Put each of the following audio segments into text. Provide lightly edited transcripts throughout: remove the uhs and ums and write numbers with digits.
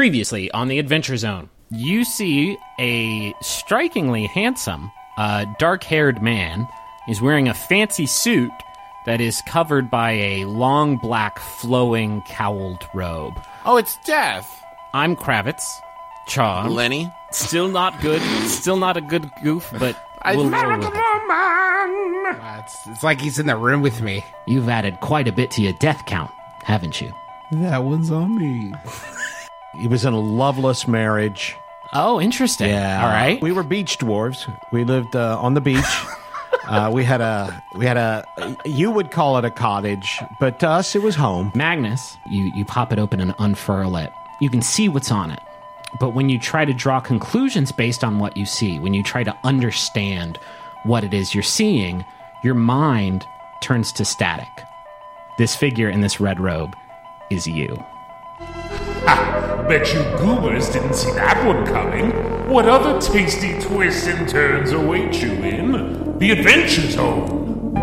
Previously on the Adventure Zone, you see a strikingly handsome, dark-haired man. He's wearing a fancy suit that is covered by a long, black, flowing, cowled robe. Oh, it's Death. I'm Kravitz. Charm. Lenny. Still not good. Still not a good goof, but we'll roll with it. It's like he's in the room with me. You've added quite a bit to your death count, haven't you? That one's on me. He was in a loveless marriage. Oh, interesting. Yeah. All right. We were beach dwarves. We lived on the beach. We had a, you would call it a cottage, but to us it was home. Magnus, you pop it open and unfurl it. You can see what's on it. But when you try to draw conclusions based on what you see, when you try to understand what it is you're seeing, your mind turns to static. This figure in this red robe is you. Bet you goobers didn't see that one coming. What other tasty twists and turns await you in the Adventure Zone?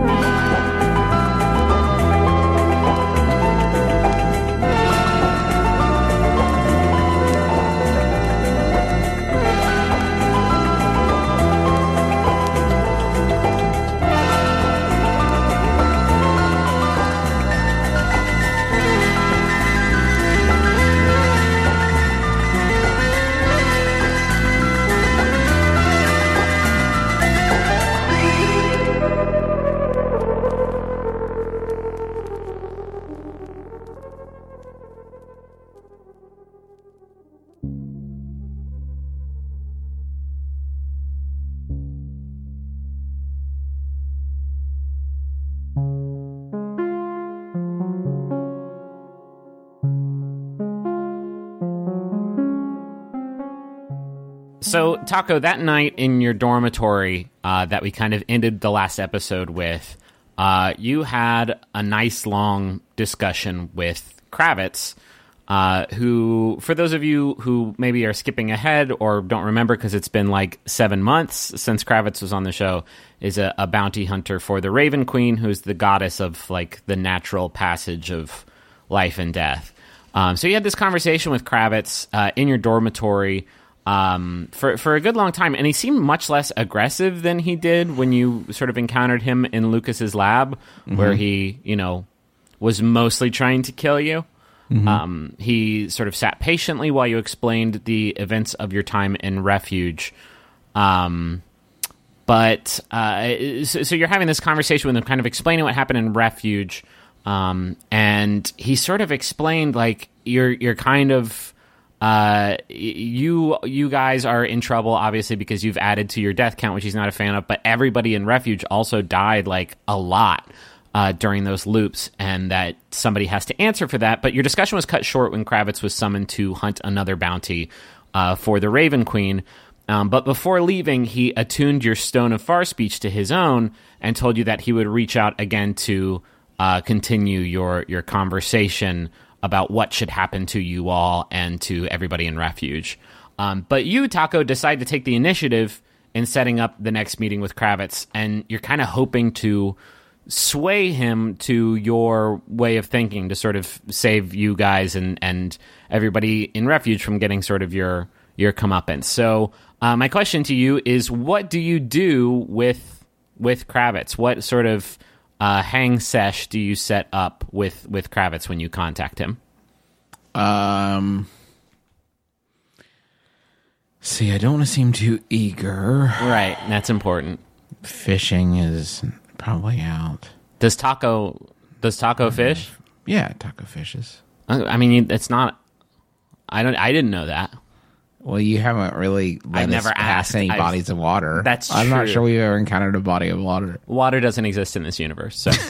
So, Taco, that night in your dormitory that we kind of ended the last episode with, you had a nice long discussion with Kravitz, who, for those of you who maybe are skipping ahead or don't remember because it's been like 7 months since Kravitz was on the show, is a bounty hunter for the Raven Queen, who's the goddess of like the natural passage of life and death. So you had this conversation with Kravitz in your dormitory for a good long time, and he seemed much less aggressive than he did when you sort of encountered him in Lucas's lab, where he, was mostly trying to kill you. He sort of sat patiently while you explained the events of your time in Refuge. So you're having this conversation with him, kind of explaining what happened in Refuge, and he sort of explained, like, you're kind of... you guys are in trouble, obviously, because you've added to your death count, which he's not a fan of, but everybody in Refuge also died, like, a lot during those loops, and that somebody has to answer for that. But your discussion was cut short when Kravitz was summoned to hunt another bounty for the Raven Queen. But before leaving, he attuned your Stone of Far Speech to his own and told you that he would reach out again to continue your conversation about what should happen to you all and to everybody in Refuge. But you, Taco, decide to take the initiative in setting up the next meeting with Kravitz, and you're kind of hoping to sway him to your way of thinking to sort of save you guys and everybody in Refuge from getting sort of your comeuppance. So my question to you is, what do you do with Kravitz? What sort of hang sesh do you set up with Kravitz when you contact him? See, I don't want to seem too eager. Right, that's important. Fishing is probably out. Does Taco fish? Yeah, Taco fishes. I mean, it's not. I didn't know that. Well, you haven't really let us pass any bodies of water. That's I'm true. not sure we've ever encountered a body of water. Water doesn't exist in this universe. So,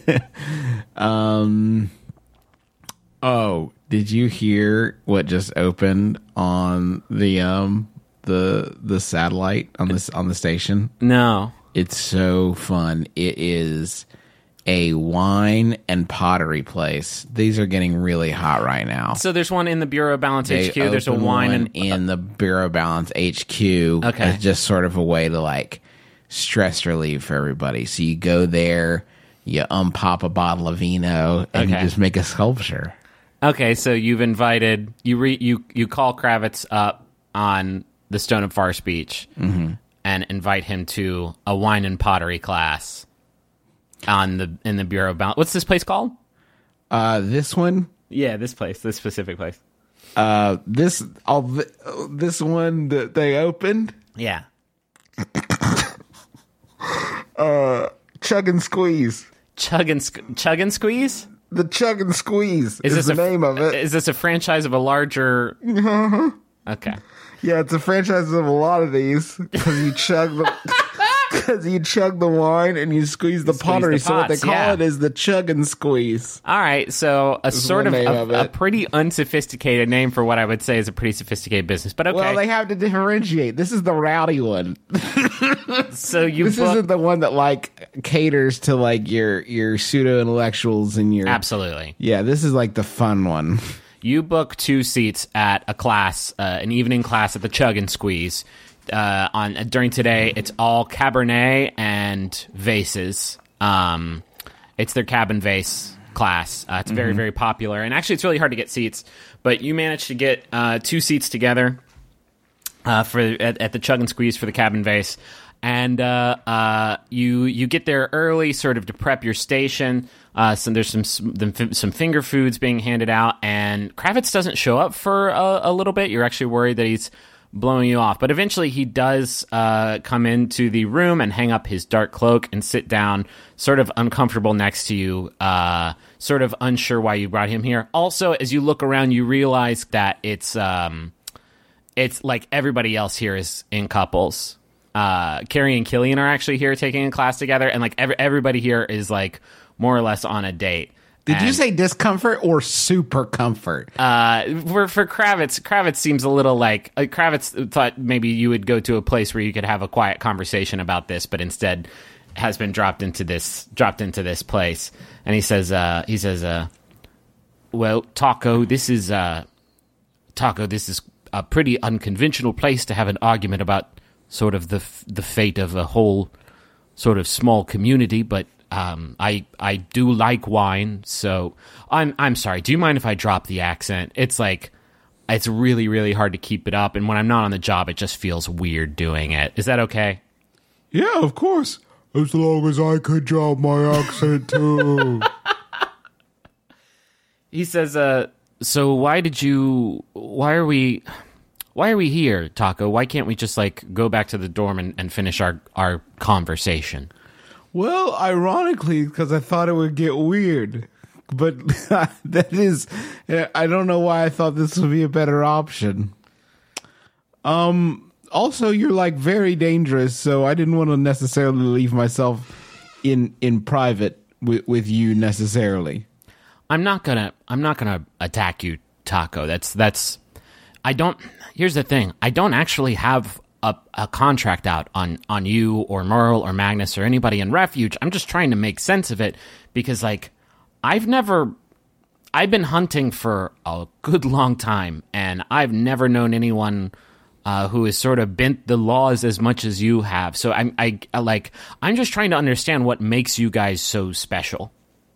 oh, did you hear what just opened on the satellite on the station? No. It's so fun. It is a wine and pottery place. These are getting really hot right now. So there's one in the Bureau of Balance HQ. There's a wine in the Bureau of Balance HQ. Okay. As just sort of a way to like stress relief for everybody. So you go there, you unpop a bottle of vino, and you just make a sculpture. Okay, so you've invited you call Kravitz up on the Stone of Far Speech and invite him to a wine and pottery class in the Bureau of Balance. What's this place called? This one. Yeah, this specific place. This one that they opened. Yeah. Chug and Squeeze. Chug and Squeeze? The Chug and Squeeze is the name of it. Is this a franchise of a larger... Okay. Yeah, it's a franchise of a lot of these because you chug the wine and you squeeze the pottery. So what they call it is the Chug and Squeeze. All right, so a sort of a pretty unsophisticated name for what I would say is a pretty sophisticated business. But okay, well, they have to differentiate. This is the rowdy one. So this isn't the one that like caters to like your pseudo intellectuals and your absolutely. Yeah, this is like the fun one. You book 2 seats at a class, an evening class at the Chug and Squeeze. During today, it's all Cabernet and vases. It's their Cab and Vase class. It's very, very popular, and actually, it's really hard to get seats. But you managed to get 2 seats together at the Chug and Squeeze for the Cab and Vase, and you get there early, sort of to prep your station. So there's some finger foods being handed out, and Kravitz doesn't show up for a little bit. You're actually worried that he's blowing you off, but eventually he does come into the room and hang up his dark cloak and sit down, sort of uncomfortable next to you, sort of unsure why you brought him here. Also, as you look around, you realize that it's like everybody else here is in couples. Carrie and Killian are actually here taking a class together, and like everybody here is like more or less on a date. Did you say discomfort or super comfort? For Kravitz seems a little like Kravitz thought maybe you would go to a place where you could have a quiet conversation about this, but instead has been dropped into this place. And he says, well, Taco, this is a pretty unconventional place to have an argument about sort of the fate of a whole sort of small community, but I do like wine, so I'm sorry. Do you mind if I drop the accent? It's like it's really, really hard to keep it up, and when I'm not on the job, it just feels weird doing it. Is that okay? Yeah, of course. As long as I could drop my accent too. He says, so why are we here, Taco? Why can't we just like go back to the dorm and finish our conversation? Well, ironically, because I thought it would get weird. But that is, I don't know why I thought this would be a better option. Also, you're like very dangerous, so I didn't want to necessarily leave myself in private with you necessarily. I'm not gonna attack you, Taco. Here's the thing. I don't actually have a contract out on you or Merle or Magnus or anybody in Refuge. I'm just trying to make sense of it because, like, I've been hunting for a good long time, and I've never known anyone who has sort of bent the laws as much as you have. So I'm just trying to understand what makes you guys so special.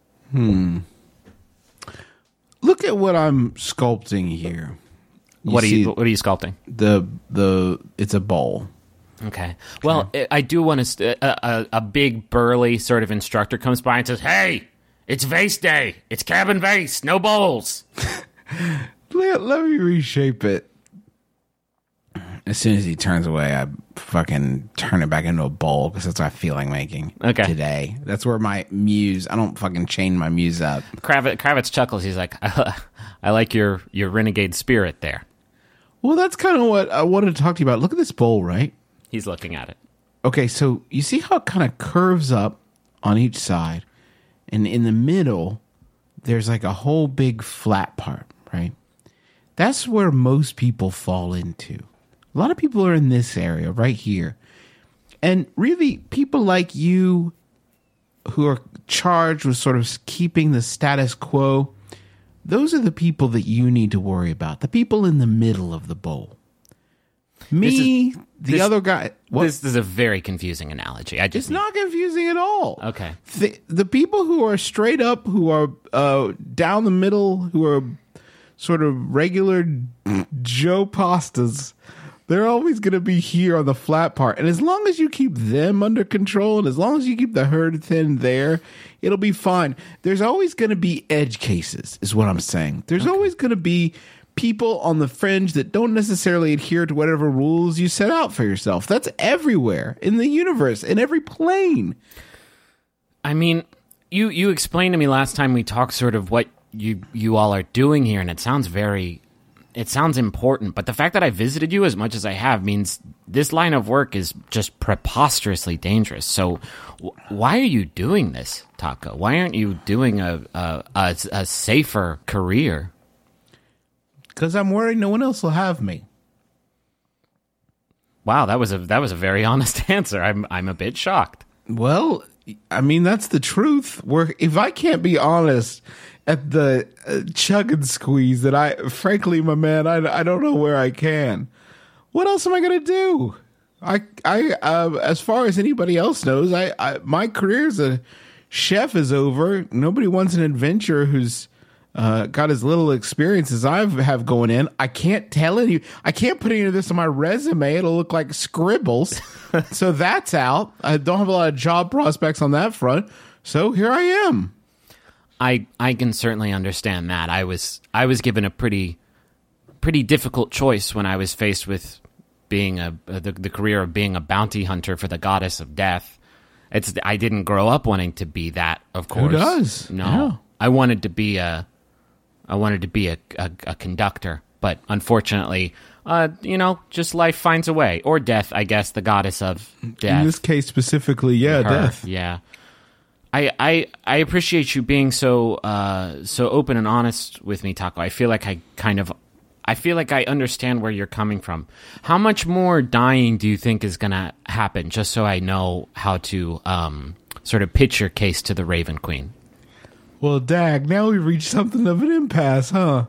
Look at what I'm sculpting here. What are you sculpting? It's a bowl. Okay. Well, I do want to. A big burly sort of instructor comes by and says, "Hey, it's Vase Day. It's Cab and Vase. No bowls." Let me reshape it. As soon as he turns away, I fucking turn it back into a bowl because that's what I feel like making today. That's where my muse. I don't fucking chain my muse up. Kravitz chuckles. He's like, "I like your renegade spirit there." Well, that's kind of what I wanted to talk to you about. Look at this bowl, right? He's looking at it. Okay, so you see how it kind of curves up on each side, and in the middle, there's like a whole big flat part, right? That's where most people fall into. A lot of people are in this area right here. And really, people like you who are charged with sort of keeping the status quo, those are the people that you need to worry about. The people in the middle of the bowl. The other guy. What? This is a very confusing analogy. It's not confusing at all. Okay. The people who are straight up, who are down the middle, who are sort of regular Joe pastas, they're always going to be here on the flat part. And as long as you keep them under control and as long as you keep the herd thin there, it'll be fine. There's always going to be edge cases, is what I'm saying. There's always going to be people on the fringe that don't necessarily adhere to whatever rules you set out for yourself. That's everywhere in the universe, in every plane. I mean, you explained to me last time we talked sort of what you all are doing here, and it sounds important, but the fact that I visited you as much as I have means this line of work is just preposterously dangerous. So why are you doing this, Taako? Why aren't you doing a safer career? Because I'm worried no one else will have me. Wow, that was a very honest answer. I'm a bit shocked. Well, I mean, that's the truth. If I can't be honest at the chug and squeeze, that frankly, my man, I don't know where I can. What else am I going to do? I as far as anybody else knows, my career as a chef is over. Nobody wants an adventurer who's got as little experience as I have going in. I can't I can't put any of this on my resume. It'll look like scribbles. So that's out. I don't have a lot of job prospects on that front. So here I am. I can certainly understand that. I was given a pretty difficult choice when I was faced with being the career of being a bounty hunter for the goddess of death. I didn't grow up wanting to be that, of course. Who does? No. Yeah. I wanted to be a conductor, but unfortunately, just life finds a way, or death. I guess the goddess of death. In this case specifically, yeah, Her, death. Yeah. I appreciate you being so open and honest with me, Taako. I feel like I understand where you're coming from. How much more dying do you think is going to happen? Just so I know how to sort of pitch your case to the Raven Queen. Well, dag, now we've reached something of an impasse, huh?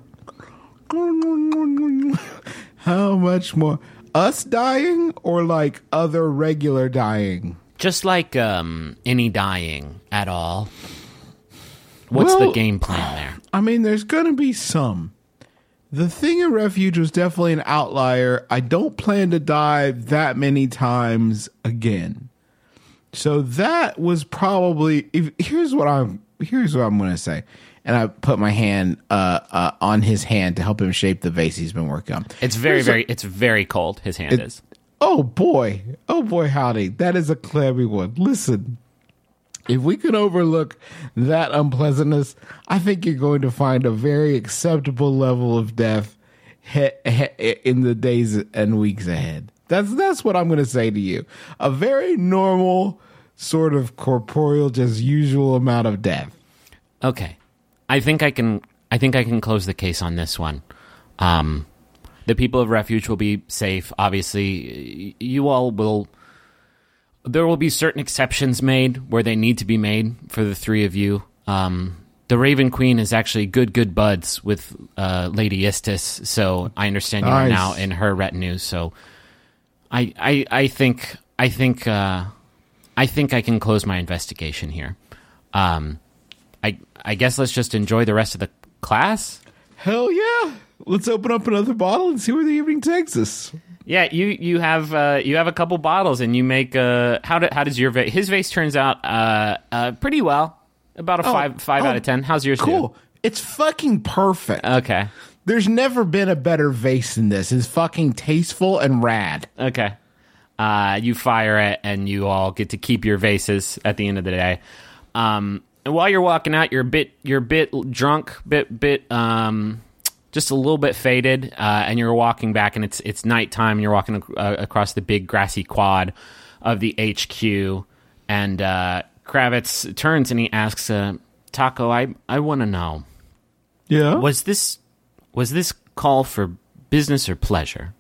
How much more? Us dying or like other regular dying? Just like any dying at all. What's the game plan there? I mean, there's going to be some. The thing in Refuge was definitely an outlier. I don't plan to die that many times again. So that was probably... Here's what I'm going to say. And I put my hand on his hand to help him shape the vase he's been working on. It's very cold, his hand is. Oh boy, howdy. That is a clammy one. Listen, if we can overlook that unpleasantness, I think you're going to find a very acceptable level of death in the days and weeks ahead. That's what I'm going to say to you. A very normal, sort of corporeal, just usual amount of death. Okay. I think I can close the case on this one. The people of Refuge will be safe. Obviously, you all will... There will be certain exceptions made where they need to be made for the three of you. The Raven Queen is actually good buds with Lady Istis, so I understand you are now in her retinue. So I think I can close my investigation here. I guess let's just enjoy the rest of the class. Hell yeah! Let's open up another bottle and see where the evening takes us. Yeah, you have a couple bottles, and you make how does your vase? His vase turns out pretty well, about a five out of 10. How's yours? Cool. Do? It's fucking perfect. Okay. There's never been a better vase than this. It's fucking tasteful and rad. Okay. You fire it, and you all get to keep your vases at the end of the day. And while you're walking out, you're a bit drunk, just a little bit faded, and you're walking back, and it's nighttime, and you're walking across the big grassy quad of the HQ, and Kravitz turns and he asks, Taako, I want to know. Yeah? Was this call for business or pleasure?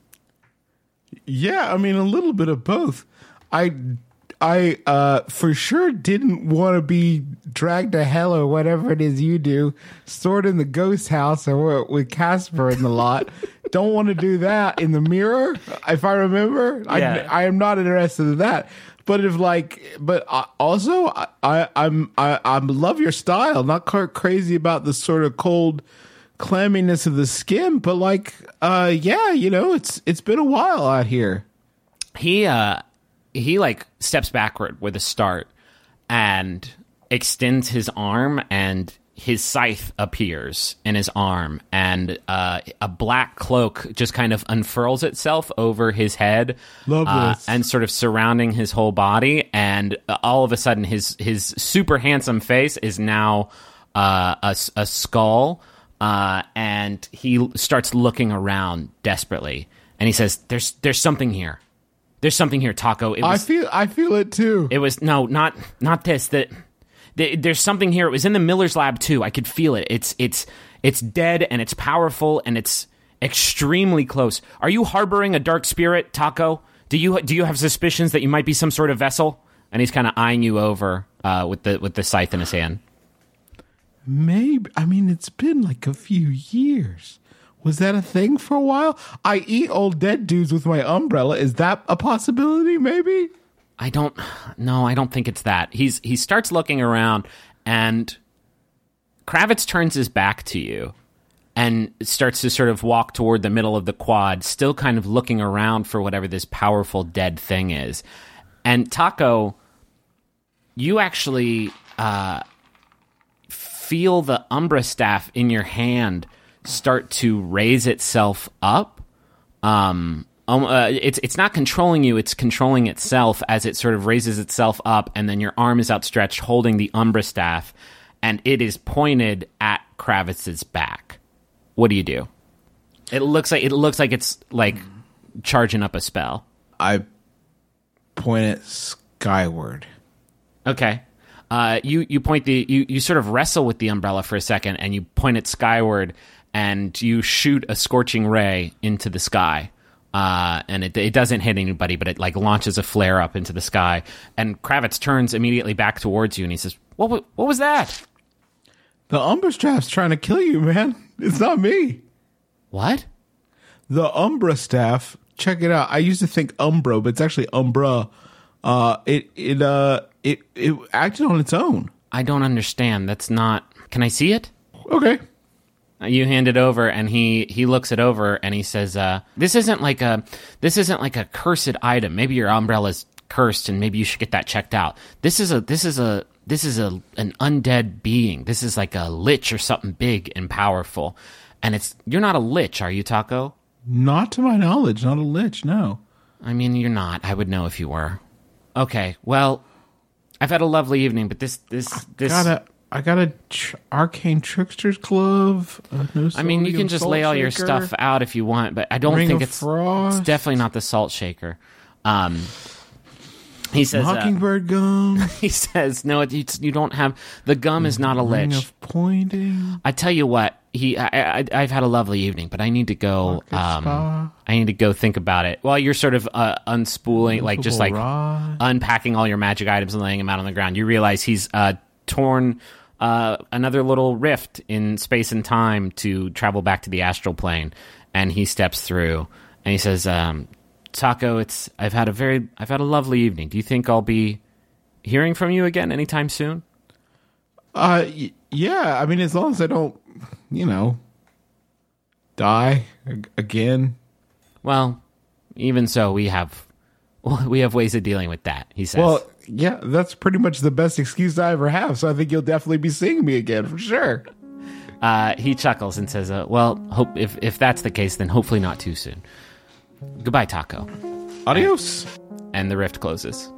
Yeah, I mean, a little bit of both. I for sure didn't want to be dragged to hell or whatever it is you do, stored in the ghost house or with Casper in the lot. Don't want to do that in the mirror, if I remember. Yeah. I am not interested in that. But also I love your style. Not crazy about the sort of cold clamminess of the skin, but like, yeah, you know, it's been a while out here. He like steps backward with a start and extends his arm, and his scythe appears in his arm, and a black cloak just kind of unfurls itself over his head. Love this. And sort of surrounding his whole body, and all of a sudden his super handsome face is now a skull, and he starts looking around desperately, and he says, there's something here. There's something here, Taco. I feel it too. It was not this. There's something here. It was in the Miller's lab too. I could feel it. It's dead, and it's powerful, and it's extremely close. Are you harboring a dark spirit, Taco? Do you have suspicions that you might be some sort of vessel? And he's kind of eyeing you over with the scythe in his hand. Maybe. I mean, it's been like a few years. Was that a thing for a while? I eat old dead dudes with my umbrella. Is that a possibility? Maybe. I don't think it's that. He starts looking around, and Kravitz turns his back to you and starts to sort of walk toward the middle of the quad, still kind of looking around for whatever this powerful dead thing is. And Taco, you actually feel the Umbra staff in your hand start to raise itself up. It's not controlling you, it's controlling itself as it sort of raises itself up, and then your arm is outstretched holding the Umbra staff, and it is pointed at Kravitz's back. What do you do? It looks like it's like charging up a spell. I point it skyward. Okay. You point you sort of wrestle with the umbrella for a second, and you point it skyward, and you shoot a scorching ray into the sky. And it doesn't hit anybody, but it like launches a flare up into the sky. And Kravitz turns immediately back towards you, and he says, "What was that?" The Umbra staff's trying to kill you, man. It's not me. What? The Umbra staff. Check it out. I used to think Umbro, but it's actually Umbra. It acted on its own. I don't understand. That's not. Can I see it? Okay. You hand it over, and he looks it over, and he says, "This isn't like a cursed item. Maybe your umbrella's cursed, and maybe you should get that checked out. This is an undead being. This is like a lich or something big and powerful. And you're not a lich, are you, Taco?" Not to my knowledge. Not a lich. No. I mean, you're not. I would know if you were. Okay. Well, I've had a lovely evening, but this. I got a arcane trickster's glove. I mean, you can just lay all your stuff out if you want, but I don't think it's definitely not the salt shaker. He says mockingbird gum. He says no. You don't have the gum. Is not a lich. Ring of pointing. I tell you what. I've had a lovely evening, but I need to go. I need to go think about it while you're sort of unspooling, like just like unpacking all your magic items and laying them out on the ground. You realize he's torn another little rift in space and time to travel back to the astral plane, and he steps through and he says, "Taco, I've had a lovely evening. Do you think I'll be hearing from you again anytime soon?" Yeah. I mean, as long as I don't, die again. Well, even so, we have ways of dealing with that. He says. Well, yeah, that's pretty much the best excuse I ever have. So I think you'll definitely be seeing me again for sure. He chuckles and says, "Well, hope if that's the case, then hopefully not too soon. Goodbye, Taco." Adios. And the rift closes.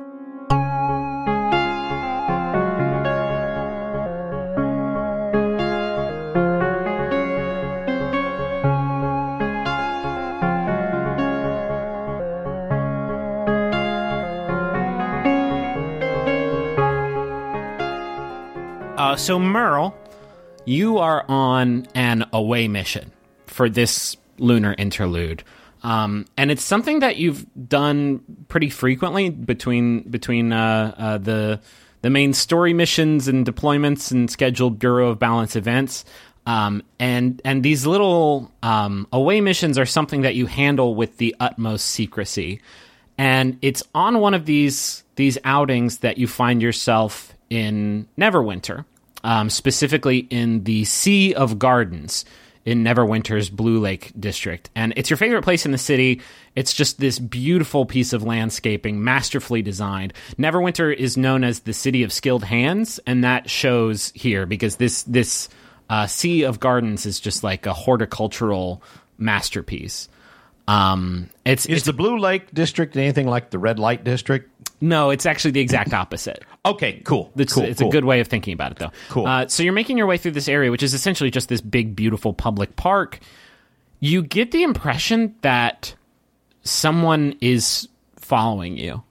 So Merle, you are on an away mission for this lunar interlude. And it's something that you've done pretty frequently between the main story missions and deployments and scheduled Bureau of Balance events. And these little away missions are something that you handle with the utmost secrecy. And it's on one of these outings that you find yourself in Neverwinter, specifically in the Sea of Gardens in Neverwinter's Blue Lake district. And it's your favorite place in the city. It's just this beautiful piece of landscaping, masterfully designed. Neverwinter is known as the city of skilled hands, and that shows here because this Sea of Gardens is just like a horticultural masterpiece. It's the Blue Lake district anything like the Red Light district? No, it's actually the exact opposite. Okay, cool. It's a good way of thinking about it, though. Cool. So you're making your way through this area, which is essentially just this big, beautiful public park. You get the impression that someone is following you.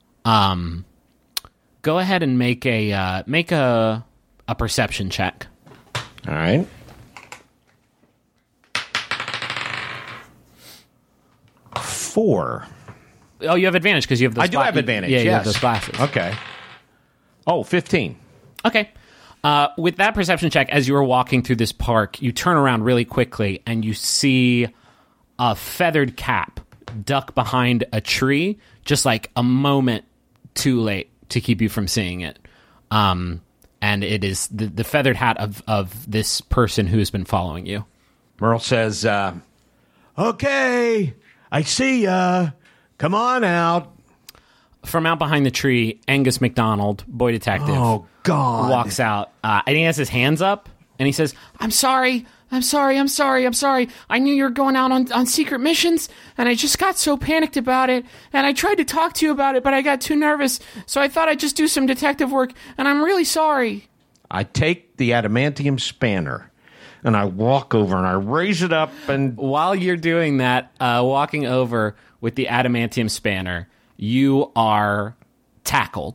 Go ahead and make a perception check. All right. 4. Oh, you have advantage because you have those I do have advantage, Yeah, you have yes. those glasses. Okay. Oh, 15. Okay. With that perception check, as you are walking through this park, you turn around really quickly and you see a feathered cap duck behind a tree, just like a moment too late to keep you from seeing it. And it is the feathered hat of this person who has been following you. Merle says, okay, I see ya. Come on out. From out behind the tree, Angus MacDonald, boy detective, Oh, God. walks out. And he has his hands up, and he says, I'm sorry. I knew you were going out on secret missions, and I just got so panicked about it, and I tried to talk to you about it, but I got too nervous, so I thought I'd just do some detective work, and I'm really sorry. I take the adamantium spanner, and I walk over, and I raise it up, and... While you're doing that, walking over with the adamantium spanner, you are tackled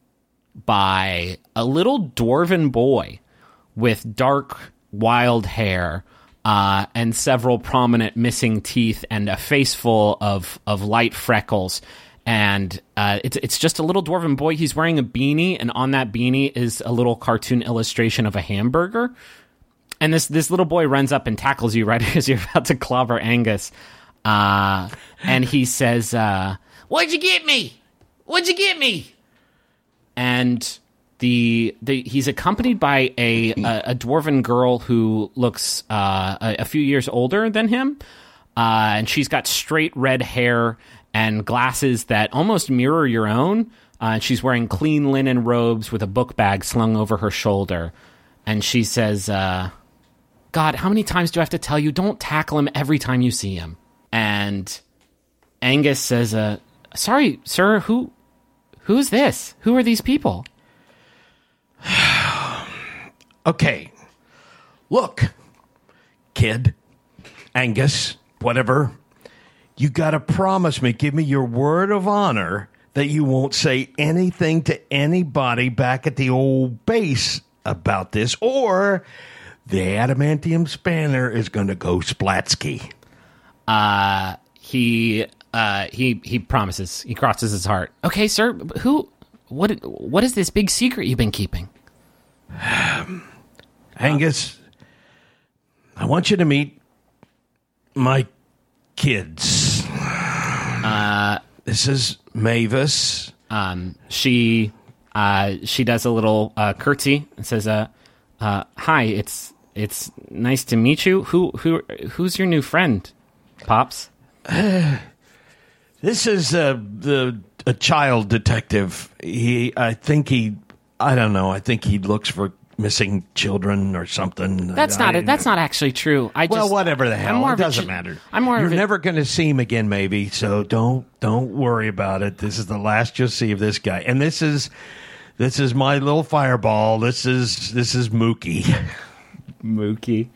by a little dwarven boy with dark, wild hair and several prominent missing teeth and a face full of light freckles. And it's just a little dwarven boy. He's wearing a beanie, and on that beanie is a little cartoon illustration of a hamburger. And this little boy runs up and tackles you right as you're about to clobber Angus. And he says, "What'd you get me? What'd you get me?" And he's accompanied by a dwarven girl who looks a few years older than him, and she's got straight red hair and glasses that almost mirror your own. And she's wearing clean linen robes with a book bag slung over her shoulder. And she says, "God, how many times do I have to tell you? Don't tackle him every time you see him." And Angus says, "Sorry, sir, who's this? Who are these people?" Okay. Look, kid, Angus, whatever, you gotta promise me, give me your word of honor that you won't say anything to anybody back at the old base about this, or the adamantium spanner is gonna go splatsky. He promises. He crosses his heart. Okay, sir, what is this big secret you've been keeping? Angus, I want you to meet my kids. This is Mavis. She does a little curtsy and says, "Hi, it's nice to meet you. Who's your new friend, Pops?" This is a child detective. I think he looks for missing children or something. That's not actually true. Whatever the hell. It doesn't matter. You're of never going to see him again, maybe. So don't worry about it. This is the last you'll see of this guy. And this is my little fireball. This is Mookie. Mookie.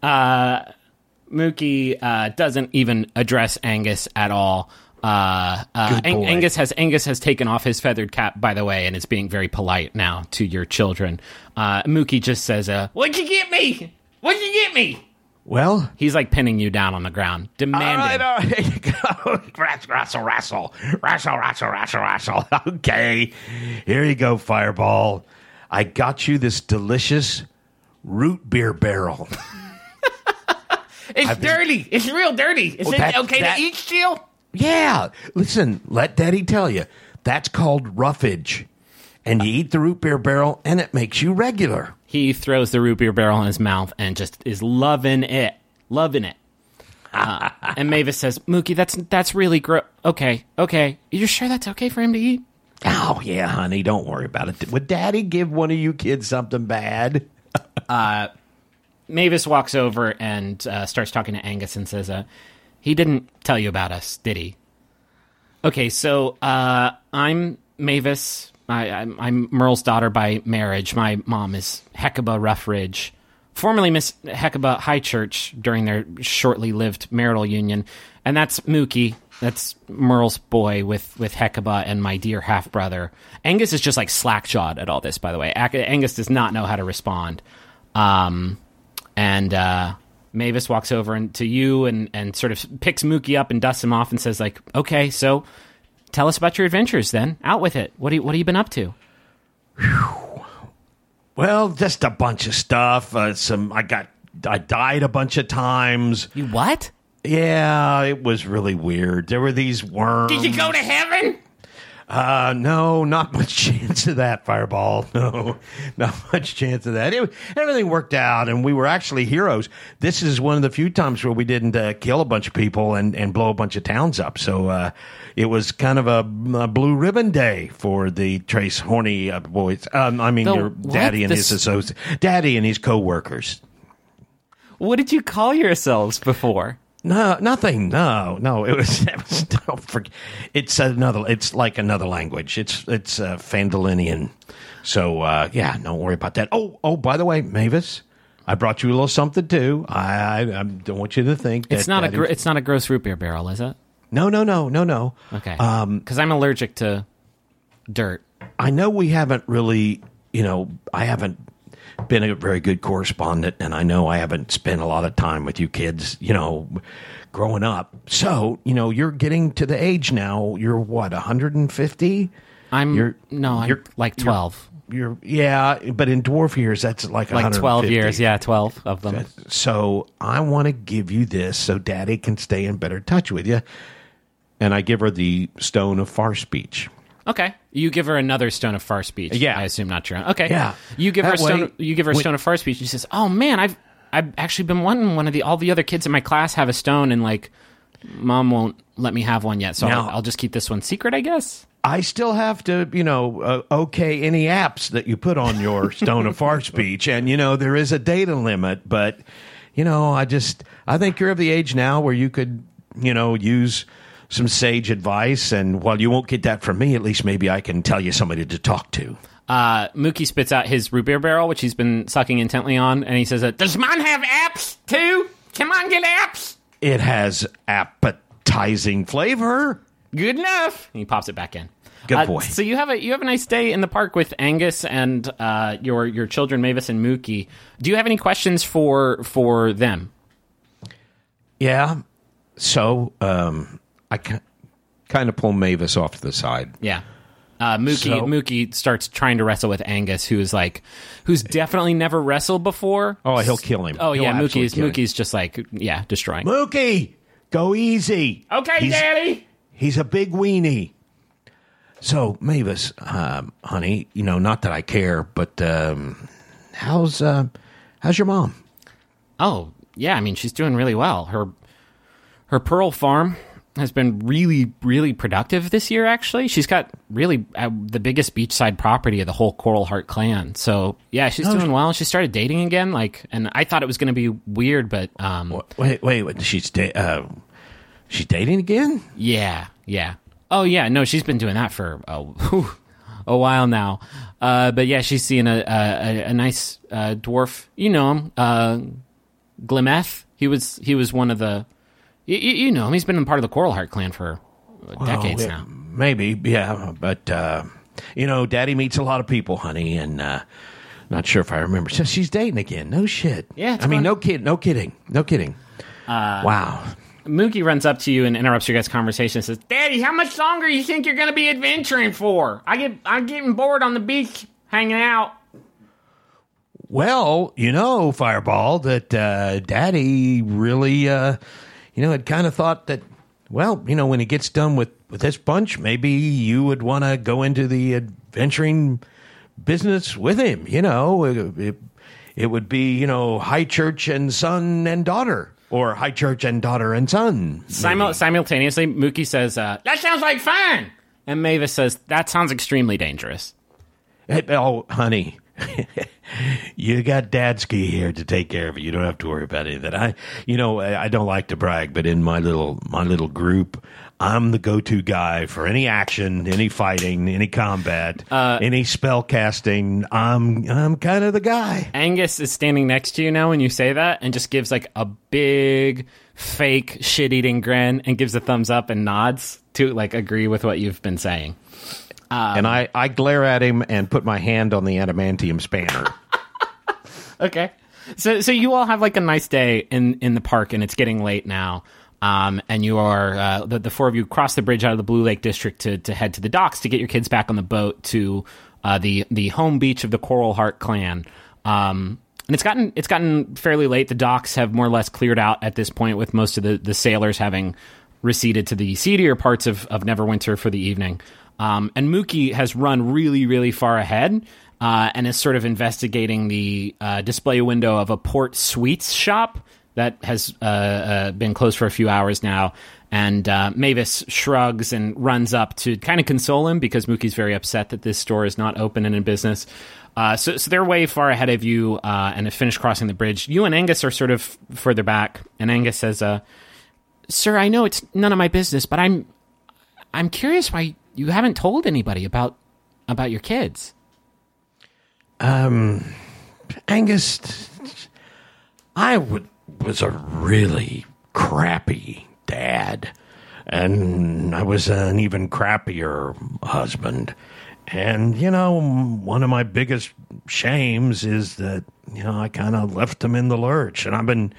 Mookie doesn't even address Angus at all. Angus has taken off his feathered cap, by the way, and is being very polite now to your children. Mookie just says, "What'd you get me? What'd you get me?" Well, he's like pinning you down on the ground, demanding. All right, here you go. Rassle. Okay, here you go, Fireball. I got you this delicious root beer barrel. It's dirty. It's real dirty. Is it okay to eat still? Yeah. Listen, let Daddy tell you. That's called roughage. And you eat the root beer barrel, and it makes you regular. He throws the root beer barrel in his mouth and just is loving it. loving it. And Mavis says, Mookie, that's really gross. Okay. You sure that's okay for him to eat? Oh, yeah, honey, don't worry about it. Would Daddy give one of you kids something bad? Mavis walks over and starts talking to Angus and says, he didn't tell you about us, did he? Okay, so I'm Mavis. I'm Merle's daughter by marriage. My mom is Hecuba Ruffridge, formerly Miss Hecuba Highchurch during their shortly lived marital union. And that's Mookie. That's Merle's boy with Hecuba and my dear half-brother. Angus is just like slack-jawed at all this, by the way. Angus does not know how to respond. Mavis walks over to you and sort of picks Mookie up and dusts him off and says, like, okay, so tell us about your adventures then. Out with it. What have you been up to? Well, just a bunch of stuff. I died a bunch of times. You what? Yeah, it was really weird. There were these worms. Did you go to heaven? No, not much chance of that, Fireball. No, not much chance of that. Everything worked out, and we were actually heroes. This is one of the few times where we didn't kill a bunch of people and blow a bunch of towns up. So it was kind of a blue ribbon day for the Trace Horny boys. Your daddy and his associates, daddy and his co-workers. What did you call yourselves before? No, nothing. No. It was don't forget. It's like another language. It's Phandalinian. So don't worry about that. Oh, by the way, Mavis, I brought you a little something too. I don't want you to think that it's not a gross root beer barrel, is it? No. Okay. Because I'm allergic to dirt. I know we haven't really, I haven't been a very good correspondent, and I know I haven't spent a lot of time with you kids, growing up. So, you're getting to the age now. You're what, 150? I'm like 12. But in dwarf years, that's like 12 years. Yeah, 12 of them. So I want to give you this so Daddy can stay in better touch with you. And I give her the Stone of Far Speech. Okay, you give her another Stone of Far Speech. Yeah, I assume not your own. Okay, yeah. You give her a Stone of Far Speech. She says, "Oh man, I've actually been wanting all the other kids in my class have a stone, and like, Mom won't let me have one yet. So I'll just keep this one secret, I guess." I still have to, okay any apps that you put on your Stone of Far Speech, and there is a data limit, but I think you're of the age now where you could, use some sage advice, and while you won't get that from me, at least maybe I can tell you somebody to talk to. Mookie spits out his root beer barrel, which he's been sucking intently on, and he says, "Does mine have apps too? Can mine get apps?" It has appetizing flavor. Good enough. And he pops it back in. Good boy. So you have a nice day in the park with Angus and your children Mavis and Mookie. Do you have any questions for them? Yeah. So I kind of pull Mavis off to the side. Yeah. Mookie starts trying to wrestle with Angus, who's definitely never wrestled before. Oh, he'll kill him. Oh, yeah, Mookie's just destroying. Mookie, go easy. Okay, Daddy. He's a big weenie. So, Mavis, honey, not that I care, but how's your mom? Oh, yeah, I mean, she's doing really well. Her Pearl farm has been really, really productive this year, actually. She's got really the biggest beachside property of the whole Coral Heart clan. So, yeah, she's doing well. She started dating again, and I thought it was going to be weird, but... Wait, she's dating again? Yeah. Oh, yeah, no, she's been doing that for a while now. But, yeah, she's seeing a nice dwarf. You know him, Glimeth. He was one of the... You know him. He's been part of the Coral Heart clan for decades now. Maybe, yeah. But, Daddy meets a lot of people, honey, and not sure if I remember. So she's dating again. No shit. Yeah. No kidding. Wow. Mookie runs up to you and interrupts your guys' conversation and says, "Daddy, how much longer do you think you're going to be adventuring for? I'm getting bored on the beach hanging out." Well, Fireball, that Daddy really... had kind of thought that, when he gets done with this bunch, maybe you would want to go into the adventuring business with him. It would be, High Church and son and daughter. Or High Church and Daughter and Son. Simultaneously, Mookie says, that sounds like fun. And Mavis says, that sounds extremely dangerous. Oh, honey, you got Dadsky here to take care of it. You don't have to worry about any of that. I don't like to brag, but in my little group, I'm the go-to guy for any action, any fighting, any combat, any spell casting. I'm kind of the guy. Angus is standing next to you now when you say that and just gives like a big fake shit-eating grin and gives a thumbs up and nods to like agree with what you've been saying. And I glare at him and put my hand on the adamantium spanner. Okay. So you all have like a nice day in the park, and it's getting late now. And you are the four of you cross the bridge out of the Blue Lake District to head to the docks to get your kids back on the boat to the home beach of the Coral Heart clan. And it's gotten fairly late. The docks have more or less cleared out at this point, with most of the sailors having receded to the seedier parts of Neverwinter for the evening. And Mookie has run really, really far ahead and is sort of investigating the display window of a Port Sweets shop that has been closed for a few hours now. And Mavis shrugs and runs up to kind of console him because Mookie's very upset that this store is not open and in business. So they're way far ahead of you and have finished crossing the bridge. You and Angus are sort of further back. And Angus says, Sir, I know it's none of my business, but I'm curious why you haven't told anybody about your kids. Angus, I was a really crappy dad, and I was an even crappier husband. And, one of my biggest shames is that, I kind of left them in the lurch. And I've been,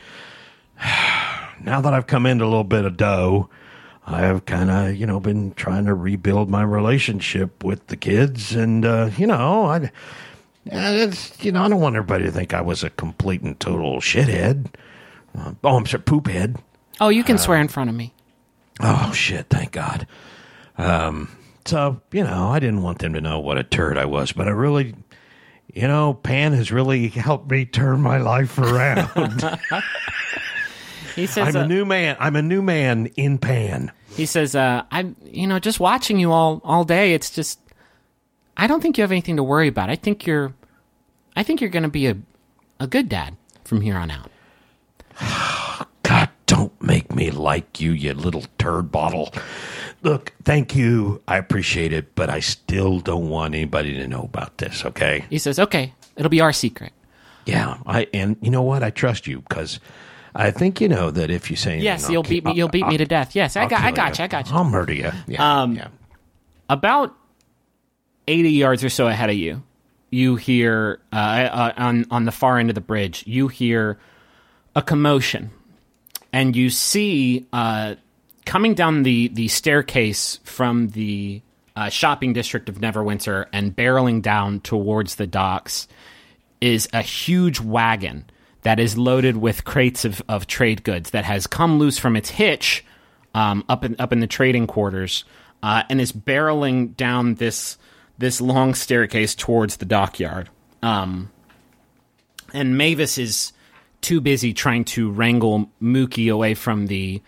now that I've come into a little bit of dough, I've kind of, been trying to rebuild my relationship with the kids. And, I don't want everybody to think I was a complete and total shithead. I'm sorry, poophead. Oh, you can swear in front of me. Oh, shit, thank God. So, I didn't want them to know what a turd I was, but I really, Pan has really helped me turn my life around. He says, I'm a new man. I'm a new man in Pan. He says, I'm, just watching you all day. It's just, I don't think you have anything to worry about. I think you're going to be a good dad from here on out. God, don't make me like you little turd bottle. Look, thank you. I appreciate it, but I still don't want anybody to know about this, okay? He says, okay, it'll be our secret. Yeah, and you know what? I trust you because I think you know that if you say anything, yes, you'll beat me to death. Yes, I got you. I'll murder you. Yeah. About 80 yards or so ahead of you, you hear on the far end of the bridge, you hear a commotion, and you see coming down the staircase from the shopping district of Neverwinter and barreling down towards the docks is a huge wagon that is loaded with crates of trade goods that has come loose from its hitch up in the trading quarters and is barreling down this long staircase towards the dockyard. And Mavis is too busy trying to wrangle Mookie away from the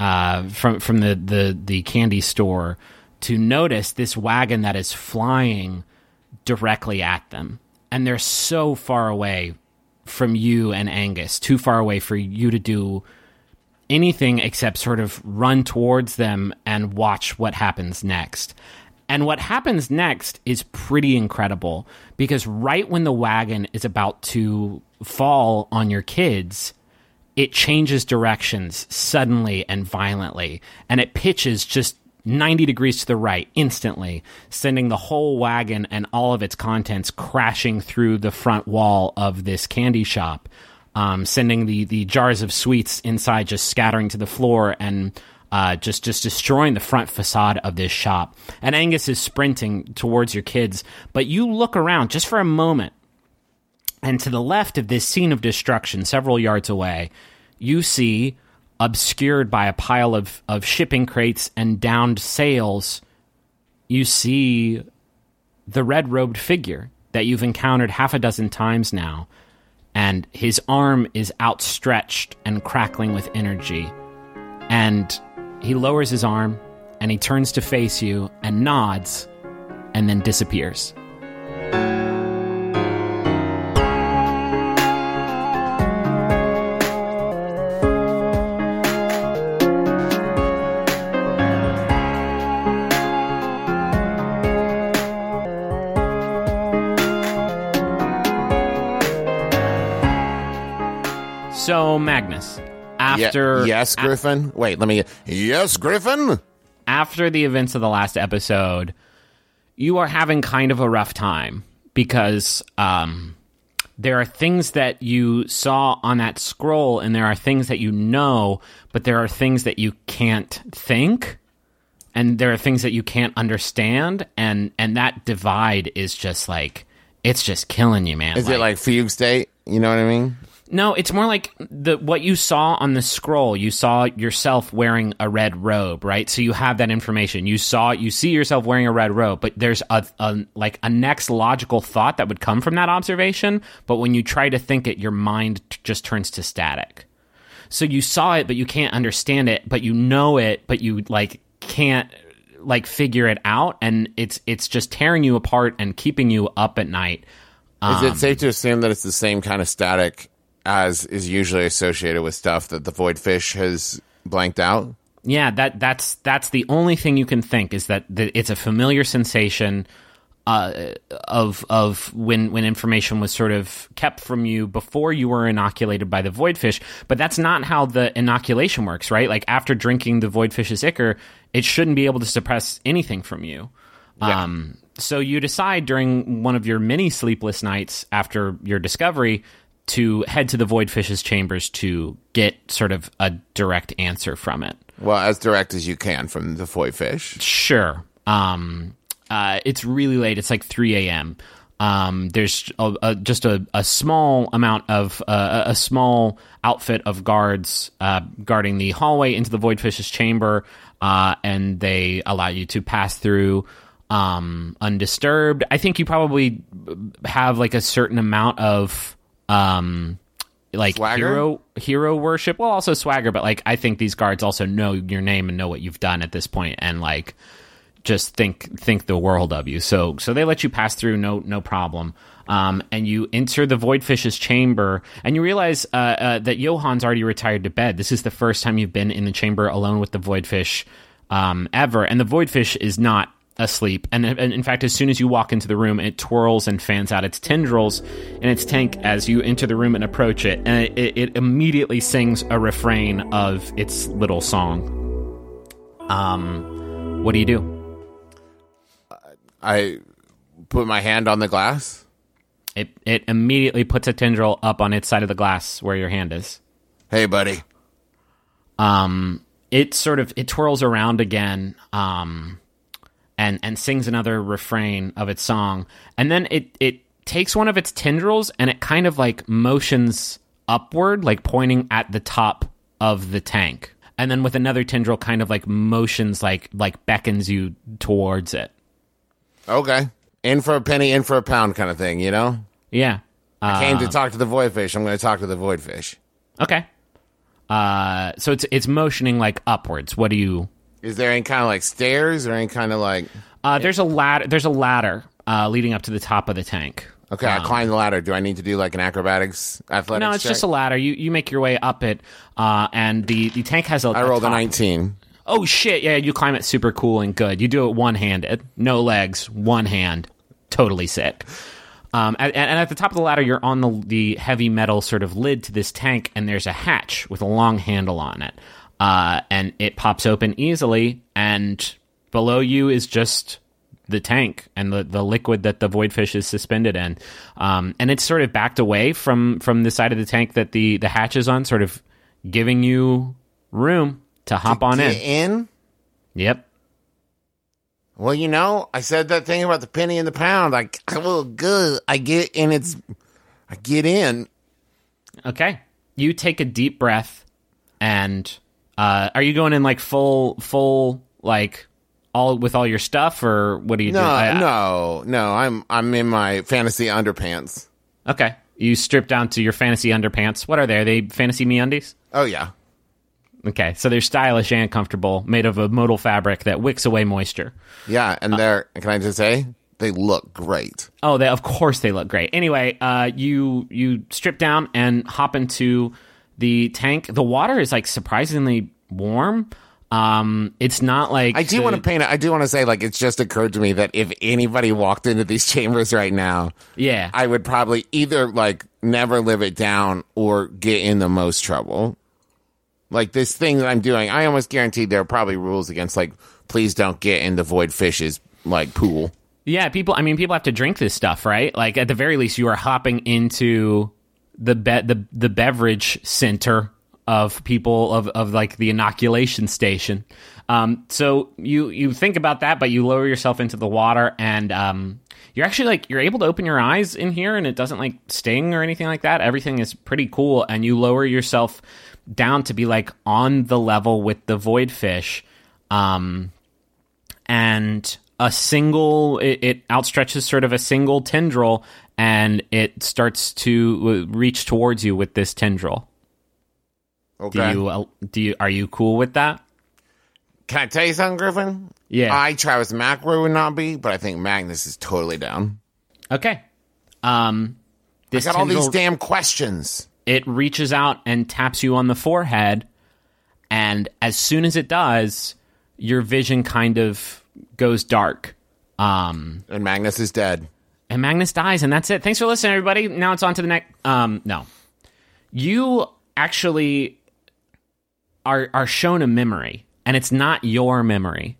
candy store to notice this wagon that is flying directly at them. And they're so far away from you and Angus, too far away for you to do anything except sort of run towards them and watch what happens next. And what happens next is pretty incredible, because right when the wagon is about to fall on your kids, it changes directions suddenly and violently, and it pitches just 90 degrees to the right instantly, sending the whole wagon and all of its contents crashing through the front wall of this candy shop, sending the jars of sweets inside just scattering to the floor and just destroying the front facade of this shop. And Angus is sprinting towards your kids, but you look around just for a moment, and to the left of this scene of destruction, several yards away, you see, obscured by a pile of shipping crates and downed sails, you see the red-robed figure that you've encountered half a dozen times now, and his arm is outstretched and crackling with energy. And he lowers his arm, and he turns to face you and nods, and then disappears. So, Magnus, after... yes, Griffin? Wait, let me... Yes, Griffin? After the events of the last episode, you are having kind of a rough time because there are things that you saw on that scroll, and there are things that you know, but there are things that you can't think, and there are things that you can't understand, and that divide is just like... It's just killing you, man. Is it like fugue state? You know what I mean? No, it's more like what you saw on the scroll. You saw yourself wearing a red robe, right? So you have that information. You see yourself wearing a red robe, but there's a next logical thought that would come from that observation. But when you try to think it, your mind just turns to static. So you saw it, but you can't understand it. But you know it, but you can't figure it out, and it's just tearing you apart and keeping you up at night. Is it safe to assume that it's the same kind of static as is usually associated with stuff that the Void Fish has blanked out? Yeah, that's the only thing you can think is that it's a familiar sensation of when information was sort of kept from you before you were inoculated by the Void Fish. But that's not how the inoculation works, right? Like after drinking the Void Fish's ichor, it shouldn't be able to suppress anything from you. Yeah. So you decide during one of your many sleepless nights after your discovery to head to the Void Fish's chambers to get sort of a direct answer from it. Well, as direct as you can from the Void Fish. Sure. It's really late. It's like 3 a.m. There's just a small amount of a small outfit of guards guarding the hallway into the Void Fish's chamber, and they allow you to pass through undisturbed. I think you probably have like a certain amount of swagger? hero worship. Well, also swagger, but like I think these guards also know your name and know what you've done at this point, and like just think the world of you. So they let you pass through, no problem. And you enter the Void Fish's chamber, and you realize that Johan's already retired to bed. This is the first time you've been in the chamber alone with the Void Fish ever, and the Void Fish is not asleep. And in fact, as soon as you walk into the room, it twirls and fans out its tendrils in its tank as you enter the room and approach it, and it immediately sings a refrain of its little song. What do you do? I put my hand on the glass. It immediately puts a tendril up on its side of the glass where your hand is. Hey, buddy. It twirls around again, and sings another refrain of its song, and then it takes one of its tendrils and it kind of like motions upward, like pointing at the top of the tank, and then with another tendril kind of like motions like beckons you towards it. Okay. In for a penny, in for a pound kind of thing, you know? Yeah. I came to talk to the Void Fish. I'm going to talk to the Void Fish. Okay. So it's motioning like upwards. What do you... Is there any kind of like stairs or any kind of like... There's a ladder leading up to the top of the tank. Okay, I climb the ladder. Do I need to do like an acrobatics athletics No, it's check? just a ladder. You make your way up it, and the tank has I rolled a 19. Oh, shit, yeah, you climb it super cool and good. You do it one-handed. No legs, one hand. Totally sick. And at the top of the ladder, you're on the heavy metal sort of lid to this tank, and there's a hatch with a long handle on it. And it pops open easily, and below you is just the tank and the liquid that the Void Fish is suspended in. And it's sort of backed away from the side of the tank that the hatch is on, sort of giving you room to hop on in. Yep. Well, you know, I said that thing about the penny and the pound. I feel good. I get in. Okay. You take a deep breath, and are you going in like full like all with all your stuff, or what are you doing? No. I'm in my fantasy underpants. Okay. You strip down to your fantasy underpants. What are they? Are they fantasy MeUndies? Oh, yeah. Okay, so they're stylish and comfortable, made of a modal fabric that wicks away moisture. Yeah, and can I just say, they look great. Oh, of course they look great. Anyway, you strip down and hop into the tank. The water is like surprisingly warm. It's not like I do want to paint it. I do want to say, like, it's just occurred to me that if anybody walked into these chambers right now, Yeah. I would probably either like never live it down or get in the most trouble. Like this thing that I'm doing, I almost guaranteed there are probably rules against, like, please don't get in the void fish's like pool. Yeah, people have to drink this stuff, right? Like at the very least, you are hopping into the beverage center of people of like the inoculation station. So you think about that, but you lower yourself into the water, and you're actually like you're able to open your eyes in here, and it doesn't like sting or anything like that. Everything is pretty cool, and you lower yourself down to be like on the level with the void fish, and it outstretches sort of a single tendril, and it starts to reach towards you with this tendril. Okay. Are you cool with that? Can I tell you something, Griffin? Yeah. Travis McElroy would not be, but I think Magnus is totally down. Okay. This I got all these tendril, damn questions. it reaches out and taps you on the forehead, and as soon as it does, your vision kind of goes dark. And Magnus is dead. And Magnus dies, and that's it. Thanks for listening, everybody. Now it's on to the next. No. You actually are shown a memory, and it's not your memory.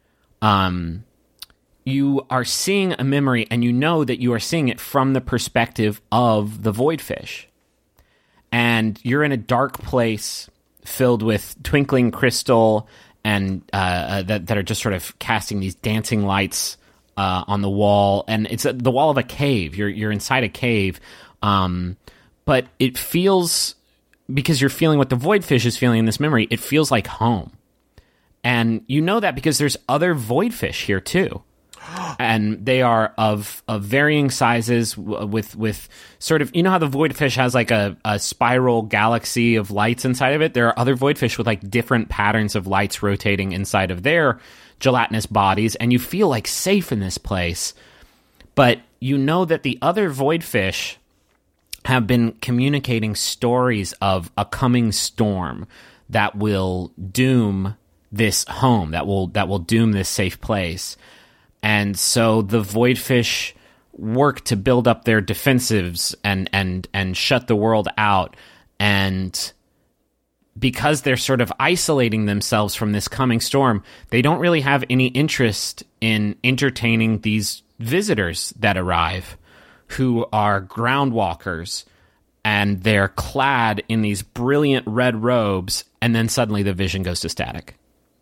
You are seeing a memory, and you know that you are seeing it from the perspective of the void fish. And you're in a dark place filled with twinkling crystal and that are just sort of casting these dancing lights on the wall. And it's the wall of a cave. You're inside a cave. But it feels, because you're feeling what the void fish is feeling in this memory, it feels like home. And you know that because there's other void fish here too. And they are of varying sizes with sort of, you know how the void fish has like a spiral galaxy of lights inside of it? There are other void fish with like different patterns of lights rotating inside of their gelatinous bodies, and you feel like safe in this place. But you know that the other void fish have been communicating stories of a coming storm that will doom this home, that will doom this safe place. And so the void fish work to build up their defensives and shut the world out. And because they're sort of isolating themselves from this coming storm, they don't really have any interest in entertaining these visitors that arrive, who are groundwalkers, and they're clad in these brilliant red robes, and then suddenly the vision goes to static.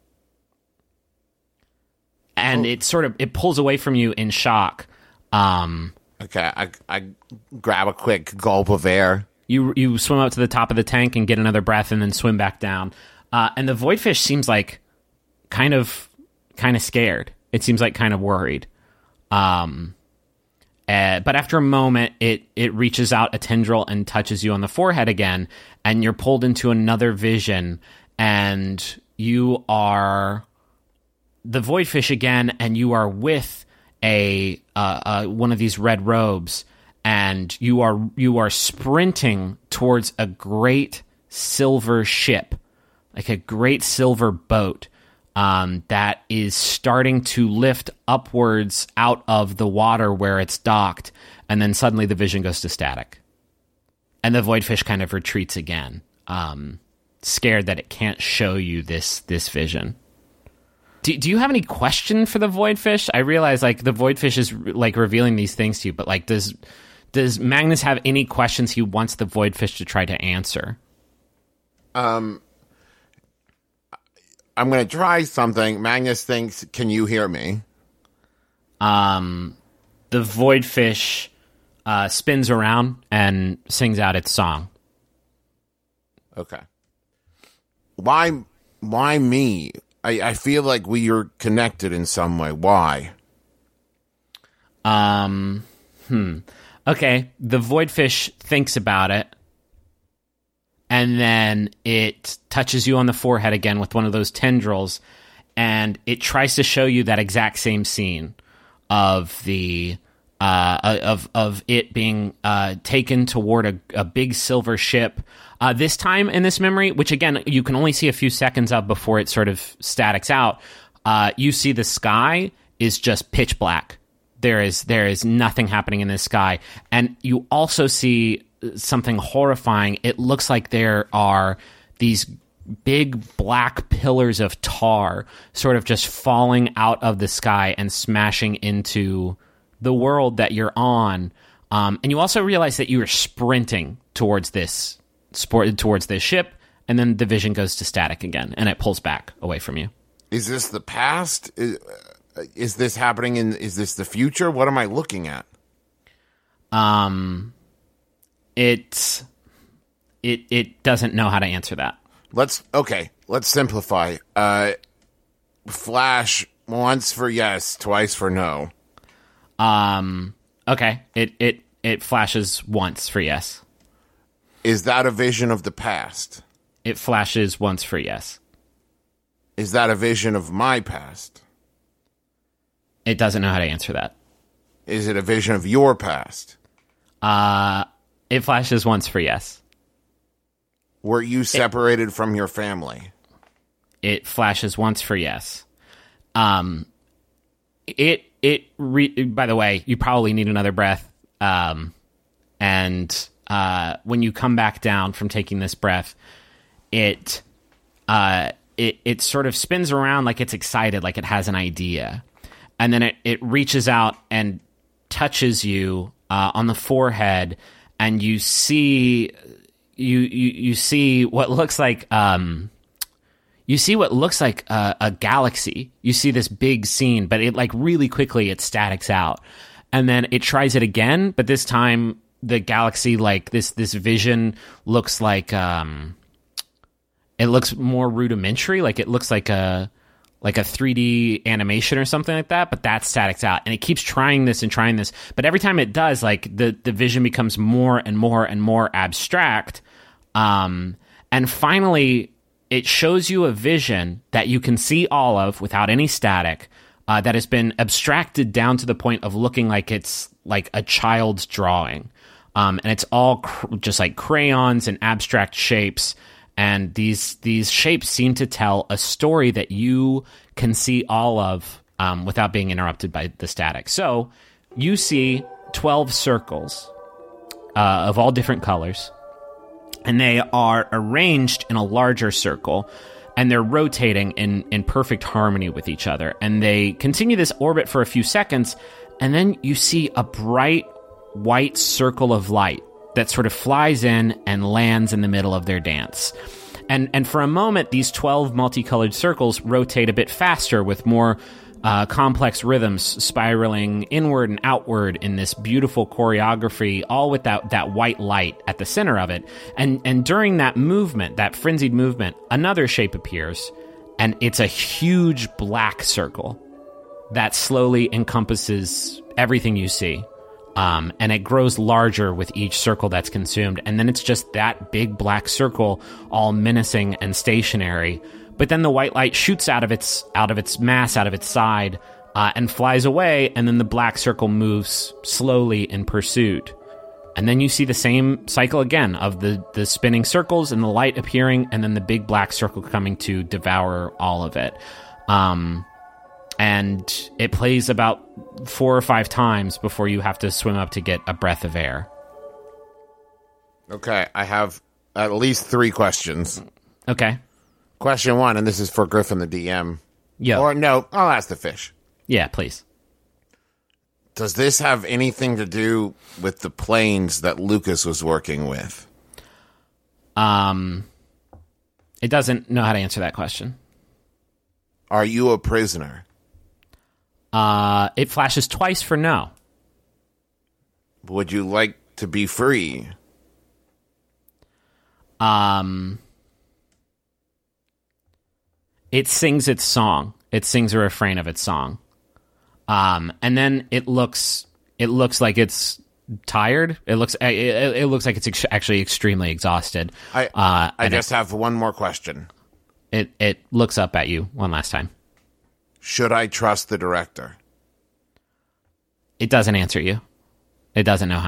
And it pulls away from you in shock. Okay, I grab a quick gulp of air. You swim up to the top of the tank and get another breath, and then swim back down. And the void fish seems like kind of scared. It seems like kind of worried. But after a moment, it reaches out a tendril and touches you on the forehead again, and you're pulled into another vision, and you are the void fish again, and you are with a one of these red robes, and you are sprinting towards a great silver ship, like a great silver boat, that is starting to lift upwards out of the water where it's docked, and then suddenly the vision goes to static. And the void fish kind of retreats again, scared that it can't show you this vision. Do you have any question for the void fish? I realize like the void fish is like revealing these things to you, but like does Magnus have any questions he wants the void fish to try to answer? I'm going to try something. Magnus thinks, can you hear me? The void fish spins around and sings out its song. Okay. Why me? I feel like we are connected in some way. Why? Okay, the voidfish thinks about it, and then it touches you on the forehead again with one of those tendrils, and it tries to show you that exact same scene of the of it being taken toward a big silver ship. This time in this memory, which again you can only see a few seconds of before it sort of statics out, you see the sky is just pitch black. There is nothing happening in this sky, and you also see something horrifying. It looks like there are these big black pillars of tar sort of just falling out of the sky and smashing into the world that you're on. And you also realize that you are sprinting towards this ship, and then the vision goes to static again, and it pulls back away from you. Is this the past? Is this happening is this the future? What am I looking at? It doesn't know how to answer that. Let's simplify. Flash once for yes, twice for no. Okay. It flashes once for yes. Is that a vision of the past? It flashes once for yes. Is that a vision of my past? It doesn't know how to answer that. Is it a vision of your past? It flashes once for yes. Were you separated from your family? It flashes once for yes. By the way, you probably need another breath. And when you come back down from taking this breath, it sort of spins around like it's excited, like it has an idea. And then it reaches out and touches you on the forehead, and you see you see what looks like a galaxy. You see this big scene, but it like really quickly it statics out, and then it tries it again, but this time the galaxy, like this vision looks like it looks more rudimentary, like it looks like a 3D animation or something like that, but that statics out. And it keeps trying this, but every time it does, like the vision becomes more and more and more abstract. And finally, it shows you a vision that you can see all of without any static, that has been abstracted down to the point of looking like it's like a child's drawing. And it's all just like crayons and abstract shapes. And these shapes seem to tell a story that you can see all of without being interrupted by the static. So you see 12 circles of all different colors, and they are arranged in a larger circle, and they're rotating in perfect harmony with each other. And they continue this orbit for a few seconds, and then you see a bright white circle of light that sort of flies in and lands in the middle of their dance. And for a moment, these 12 multicolored circles rotate a bit faster with more complex rhythms spiraling inward and outward in this beautiful choreography, all with that white light at the center of it. And during that movement, that frenzied movement, another shape appears, and it's a huge black circle that slowly encompasses everything you see. And it grows larger with each circle that's consumed. And then it's just that big black circle, all menacing and stationary. But then the white light shoots out of its mass, out of its side, and flies away. And then the black circle moves slowly in pursuit. And then you see the same cycle again of the spinning circles and the light appearing, and then the big black circle coming to devour all of it. And it plays about 4 or 5 times before you have to swim up to get a breath of air. Okay, I have at least 3 questions. Okay. Question 1, and this is for Griffin the DM. Yeah. Or no, I'll ask the fish. Yeah, please. Does this have anything to do with the planes that Lucas was working with? It doesn't know how to answer that question. Are you a prisoner? It flashes twice for no. Would you like to be free? It sings its song. It sings a refrain of its song. And then it looks like it's tired. It looks like it's actually extremely exhausted. I just have one more question. It looks up at you one last time. Should I trust the director? It doesn't answer you. It doesn't know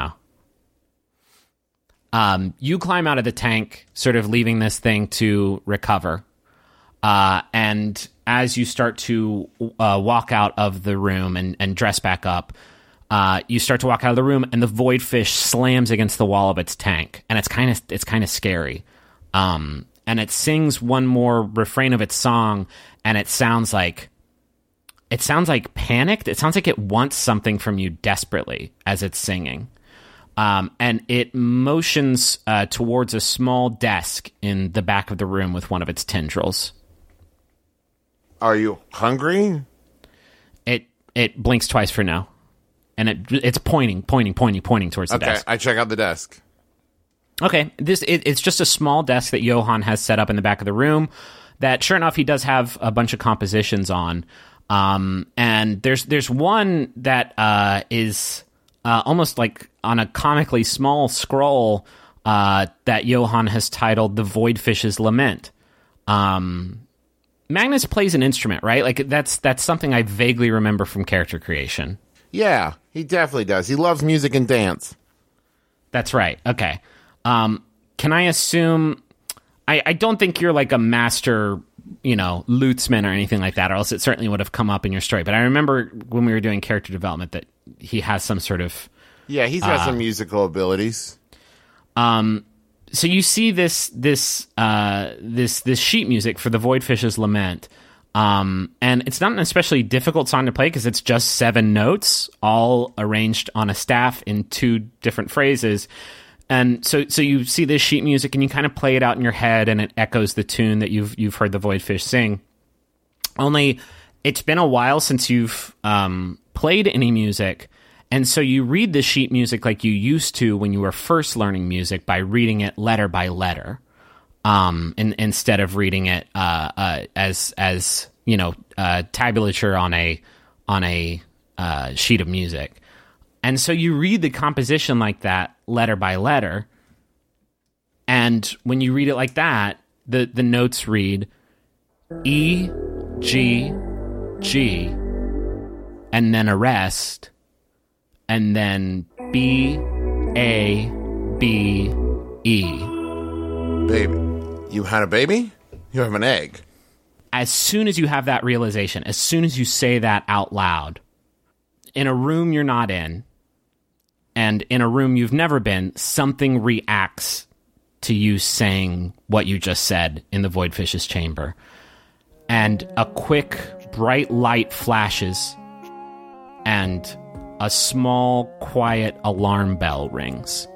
how. You climb out of the tank, sort of leaving this thing to recover. And as you start to walk out of the room and dress back up, you start to walk out of the room, and the void fish slams against the wall of its tank, and it's kind of scary. And it sings one more refrain of its song, and it sounds like panicked. It sounds like it wants something from you desperately as it's singing. And it motions towards a small desk in the back of the room with one of its tendrils. Are you hungry? It blinks twice for no. And it's pointing towards the desk. Okay, I check out the desk. Okay, it's just a small desk that Johan has set up in the back of the room that, sure enough, he does have a bunch of compositions on. And there's one that is almost like on a comically small scroll that Johan has titled "The Voidfish's Lament." Magnus plays an instrument, right? Like that's something I vaguely remember from character creation. Yeah, he definitely does. He loves music and dance. That's right. Okay. Can I assume? I don't think you're like a master, lutesman or anything like that, or else it certainly would have come up in your story. But I remember when we were doing character development that he has some sort of. Yeah, he's got some musical abilities. So you see this sheet music for the Voidfish's Lament, and it's not an especially difficult song to play because it's just 7 notes, all arranged on a staff in 2 different phrases. And so you see this sheet music, and you kind of play it out in your head, and it echoes the tune that you've heard the Voidfish sing. Only it's been a while since you've played any music. And so you read the sheet music like you used to when you were first learning music by reading it letter by letter, instead of reading it as tabulature on a sheet of music. And so you read the composition like that, letter by letter. And when you read it like that, the notes read E, G, G, and then a rest. And then B, A, B, E. Baby. You had a baby? You have an egg. As soon as you have that realization, as soon as you say that out loud, in a room you're not in, and in a room you've never been, something reacts to you saying what you just said in the Voidfish's chamber. And a quick, bright light flashes, and a small, quiet alarm bell rings.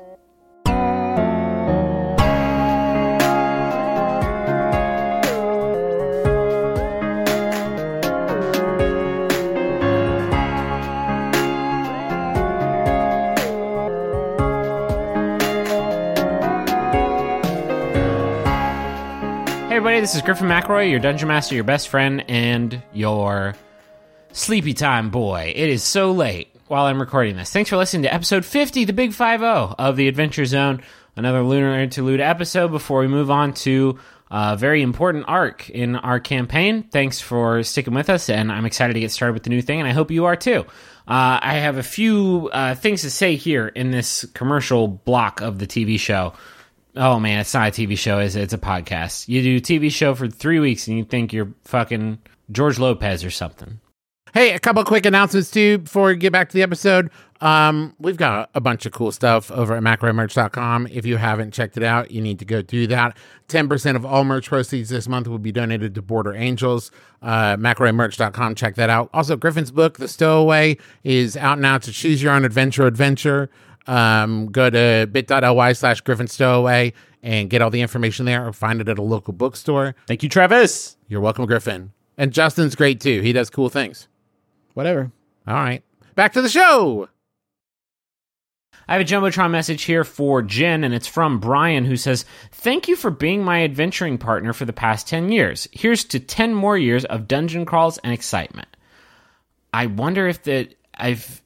Hey everybody, this is Griffin McElroy, your Dungeon Master, your best friend, and your sleepy time boy. It is so late while I'm recording this. Thanks for listening to episode 50, the Big 50 of the Adventure Zone. Another Lunar Interlude episode before we move on to a very important arc in our campaign. Thanks for sticking with us, and I'm excited to get started with the new thing, and I hope you are too. I have a few things to say here in this commercial block of the TV show. Oh man, it's not a TV show, is it? It's a podcast. You do a TV show for 3 weeks, and you think you're fucking George Lopez or something. Hey, a couple quick announcements too before we get back to the episode. We've got a bunch of cool stuff over at McElroyMerch.com. If you haven't checked it out, you need to go do that. 10% of all merch proceeds this month will be donated to Border Angels. McElroyMerch.com, check that out. Also, Griffin's book, The Stowaway, is out now to choose your own adventure. Go to bit.ly/GriffinStowaway and get all the information there, or find it at a local bookstore. Thank you, Travis. You're welcome, Griffin. And Justin's great too. He does cool things. Whatever. All right. Back to the show. I have a Jumbotron message here for Jen, and it's from Brian, who says, "Thank you for being my adventuring partner for the past 10 years. Here's to 10 more years of dungeon crawls and excitement." I wonder if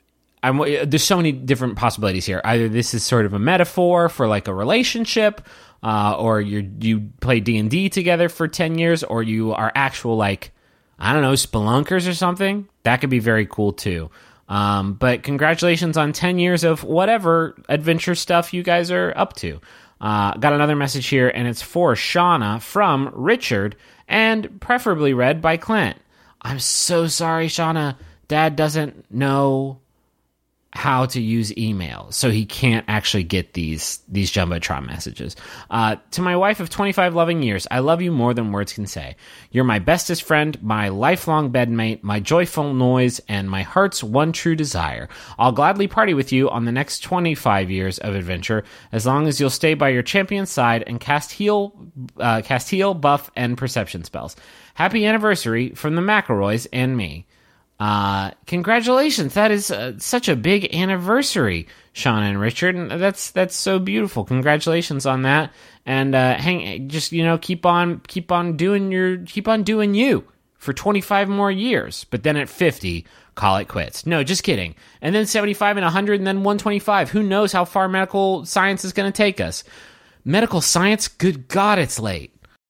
there's so many different possibilities here. Either this is sort of a metaphor for like a relationship, or you play D&D together for 10 years, or you are actual, like, I don't know, spelunkers or something. That could be very cool too. But congratulations on 10 years of whatever adventure stuff you guys are up to. Got another message here, and it's for Shauna from Richard, and preferably read by Clint. I'm so sorry, Shauna. Dad doesn't know how to use email, so he can't actually get these Jumbotron messages. To my wife of 25 loving years, I love you more than words can say. You're my bestest friend, my lifelong bedmate, my joyful noise, and my heart's one true desire. I'll gladly party with you on the next 25 years of adventure, as long as you'll stay by your champion's side and cast heal, buff, and perception spells. Happy anniversary from the McElroys and me. Congratulations. That is such a big anniversary, Shauna and Richard. And that's so beautiful. Congratulations on that. And, keep on doing you for 25 more years. But then at 50, call it quits. No, just kidding. And then 75 and 100 and then 125. Who knows how far medical science is going to take us? Medical science? Good God, it's late.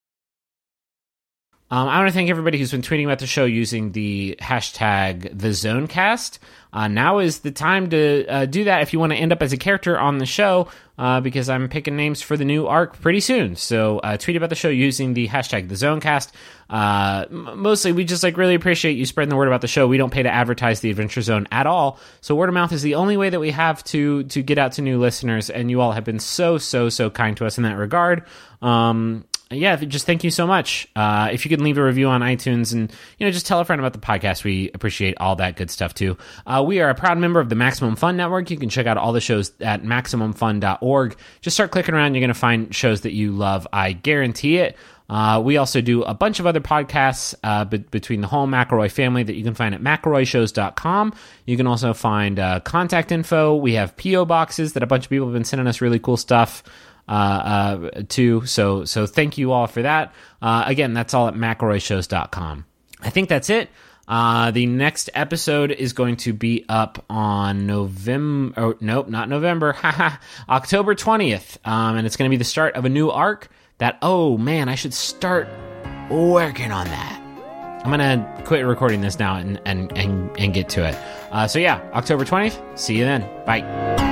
I want to thank everybody who's been tweeting about the show using the hashtag TheZonecast. Now is the time to do that if you want to end up as a character on the show, because I'm picking names for the new arc pretty soon. So tweet about the show using the hashtag TheZonecast. Mostly, we just really appreciate you spreading the word about the show. We don't pay to advertise the Adventure Zone at all, so word of mouth is the only way that we have to get out to new listeners, and you all have been so kind to us in that regard. Just thank you so much. If you could leave a review on iTunes and, just tell a friend about the podcast, we appreciate all that good stuff too. We are a proud member of the Maximum Fun Network. You can check out all the shows at MaximumFun.org. Just start clicking around. You're going to find shows that you love. I guarantee it. We also do a bunch of other podcasts between the whole McElroy family that you can find at McElroyShows.com. You can also find contact info. We have P.O. boxes that a bunch of people have been sending us really cool stuff too. So thank you all for that. Again, that's all at McElroyShows.com. I think that's it. The next episode is going to be up on October 20th. And it's going to be the start of a new arc that, I should start working on that. I'm going to quit recording this now and get to it. October 20th. See you then. Bye.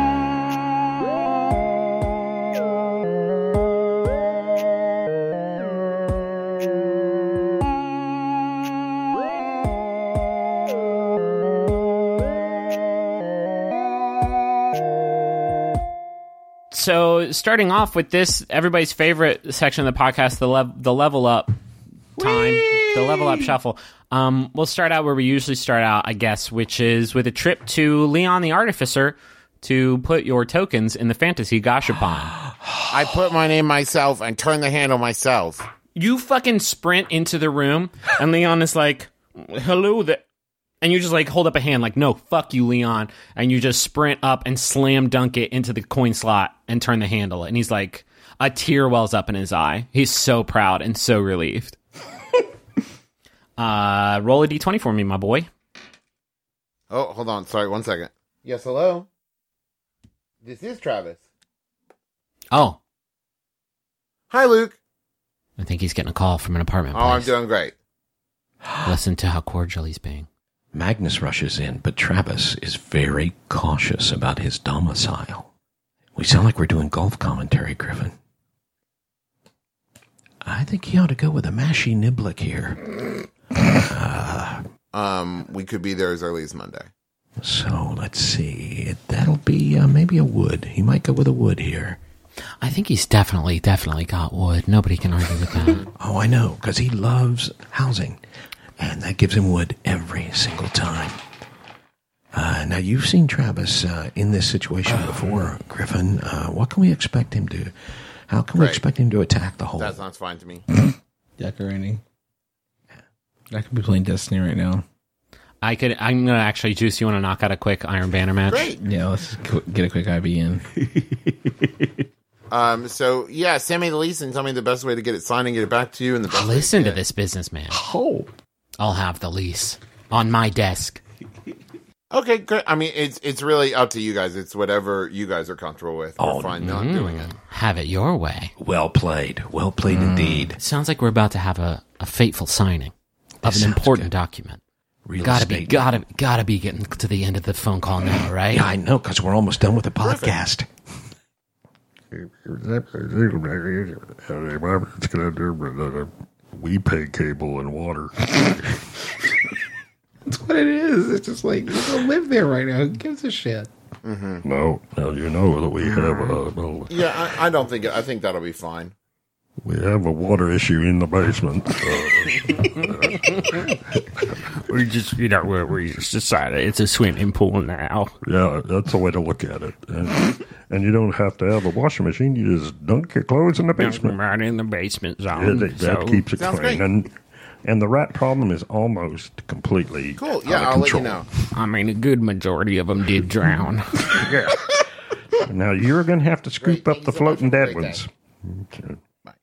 So, starting off with this, everybody's favorite section of the podcast, the level up time, the level up shuffle. We'll start out where we usually start out, I guess, which is with a trip to Leon the Artificer to put your tokens in the Fantasy Gashapon. I put my name myself and turn the handle myself. You fucking sprint into the room, and Leon is like, hello there. And you just hold up a hand no, fuck you, Leon. And you just sprint up and slam dunk it into the coin slot and turn the handle. And he's like, a tear wells up in his eye. He's so proud and so relieved. Roll a d20 for me, my boy. Oh, hold on. Sorry, 1 second. Yes, hello? This is Travis. Oh. Hi, Luke. I think he's getting a call from an apartment place. Oh, I'm doing great. Listen to how cordial he's being. Magnus rushes in, but Travis is very cautious about his domicile. We sound like we're doing golf commentary, Griffin. I think he ought to go with a Mashy Niblick here. We could be there as early as Monday. So, let's see. That'll be maybe a wood. He might go with a wood here. I think he's definitely got wood. Nobody can argue with that. Oh, I know, because he loves housing. And that gives him wood every single time. Now, you've seen Travis in this situation before, Griffin. What can we expect him to... How can we expect him to attack the hole? That sounds fine to me. Decorating. I could be playing Destiny right now. I'm going to actually, Juice, you want to knock out a quick Iron Banner match? Great. Yeah, let's get a quick IV in. Send me the lease and tell me the best way to get it signed and get it back to you. And the best Listen to this businessman. Oh. I'll have the lease on my desk. Okay, good. I mean, it's really up to you guys. It's whatever you guys are comfortable with. We're fine not doing it. Have it your way. Well played indeed. It sounds like we're about to have a fateful signing of an important document. Real Gotta estate. be getting to the end of the phone call now, right? Yeah, I know, because we're almost done with the podcast. We pay cable and water. That's what it is. It's just like, you don't live there right now. Who gives a shit? No, you know that we have Yeah, I don't think. I think that'll be fine. we have a water issue in the basement. We just, we just decided it's a swimming pool now. Yeah, that's the way to look at it. And you don't have to have a washing machine. You just dunk your clothes in the basement. Right in the basement Yeah, zone. that keeps it Sounds clean. great. And the rat problem is almost completely Cool. out Yeah, of I'll let you control. know. I mean, a good majority of them did drown. Yeah. Now you're going to have to scoop Great. up the Thank you so much. floating Have a dead great ones. Okay.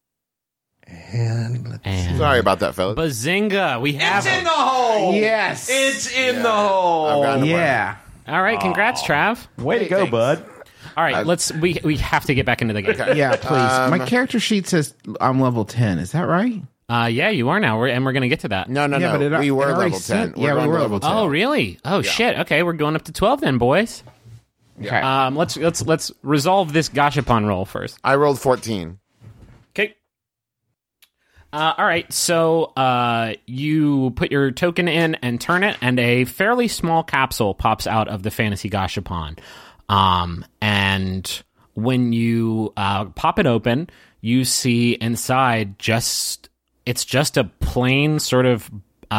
And And Sorry about that, fellas. Bazinga, we have it's in the hole. Yes. It's in the hole. I've gotten away. Yeah. All right, congrats, Trav. Way to go, thanks. bud. All right, we have to get back into the game. Yeah, please. My character sheet says I'm level 10. Is that right? Yeah, you are now, and we're going to get to that. No, Yeah, but we were it already level 10. said- yeah, we going were to level 10. Oh, really? Oh, shit. Okay, we're going up to 12 then, boys. Okay. Let's resolve this Gashapon roll first. I rolled 14. Okay. All right. So you put your token in and turn it, and a fairly small capsule pops out of the Fantasy Gashapon. And when you pop it open, you see inside it's just a plain sort of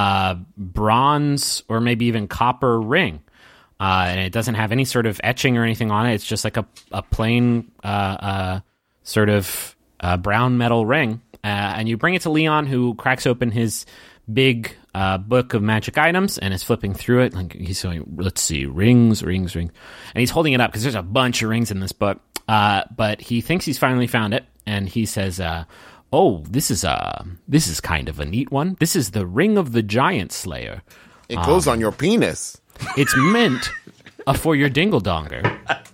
bronze or maybe even copper ring. And it doesn't have any sort of etching or anything on it. It's just like a plain sort of brown metal ring. And you bring it to Leon, who cracks open his big book of magic items and is flipping through it. Like he's going, let's see, rings. And he's holding it up because there's a bunch of rings in this book. But he thinks he's finally found it. And he says, oh, this is kind of a neat one. This is the Ring of the Giant Slayer. It goes on your penis. It's meant for your dingle-donger.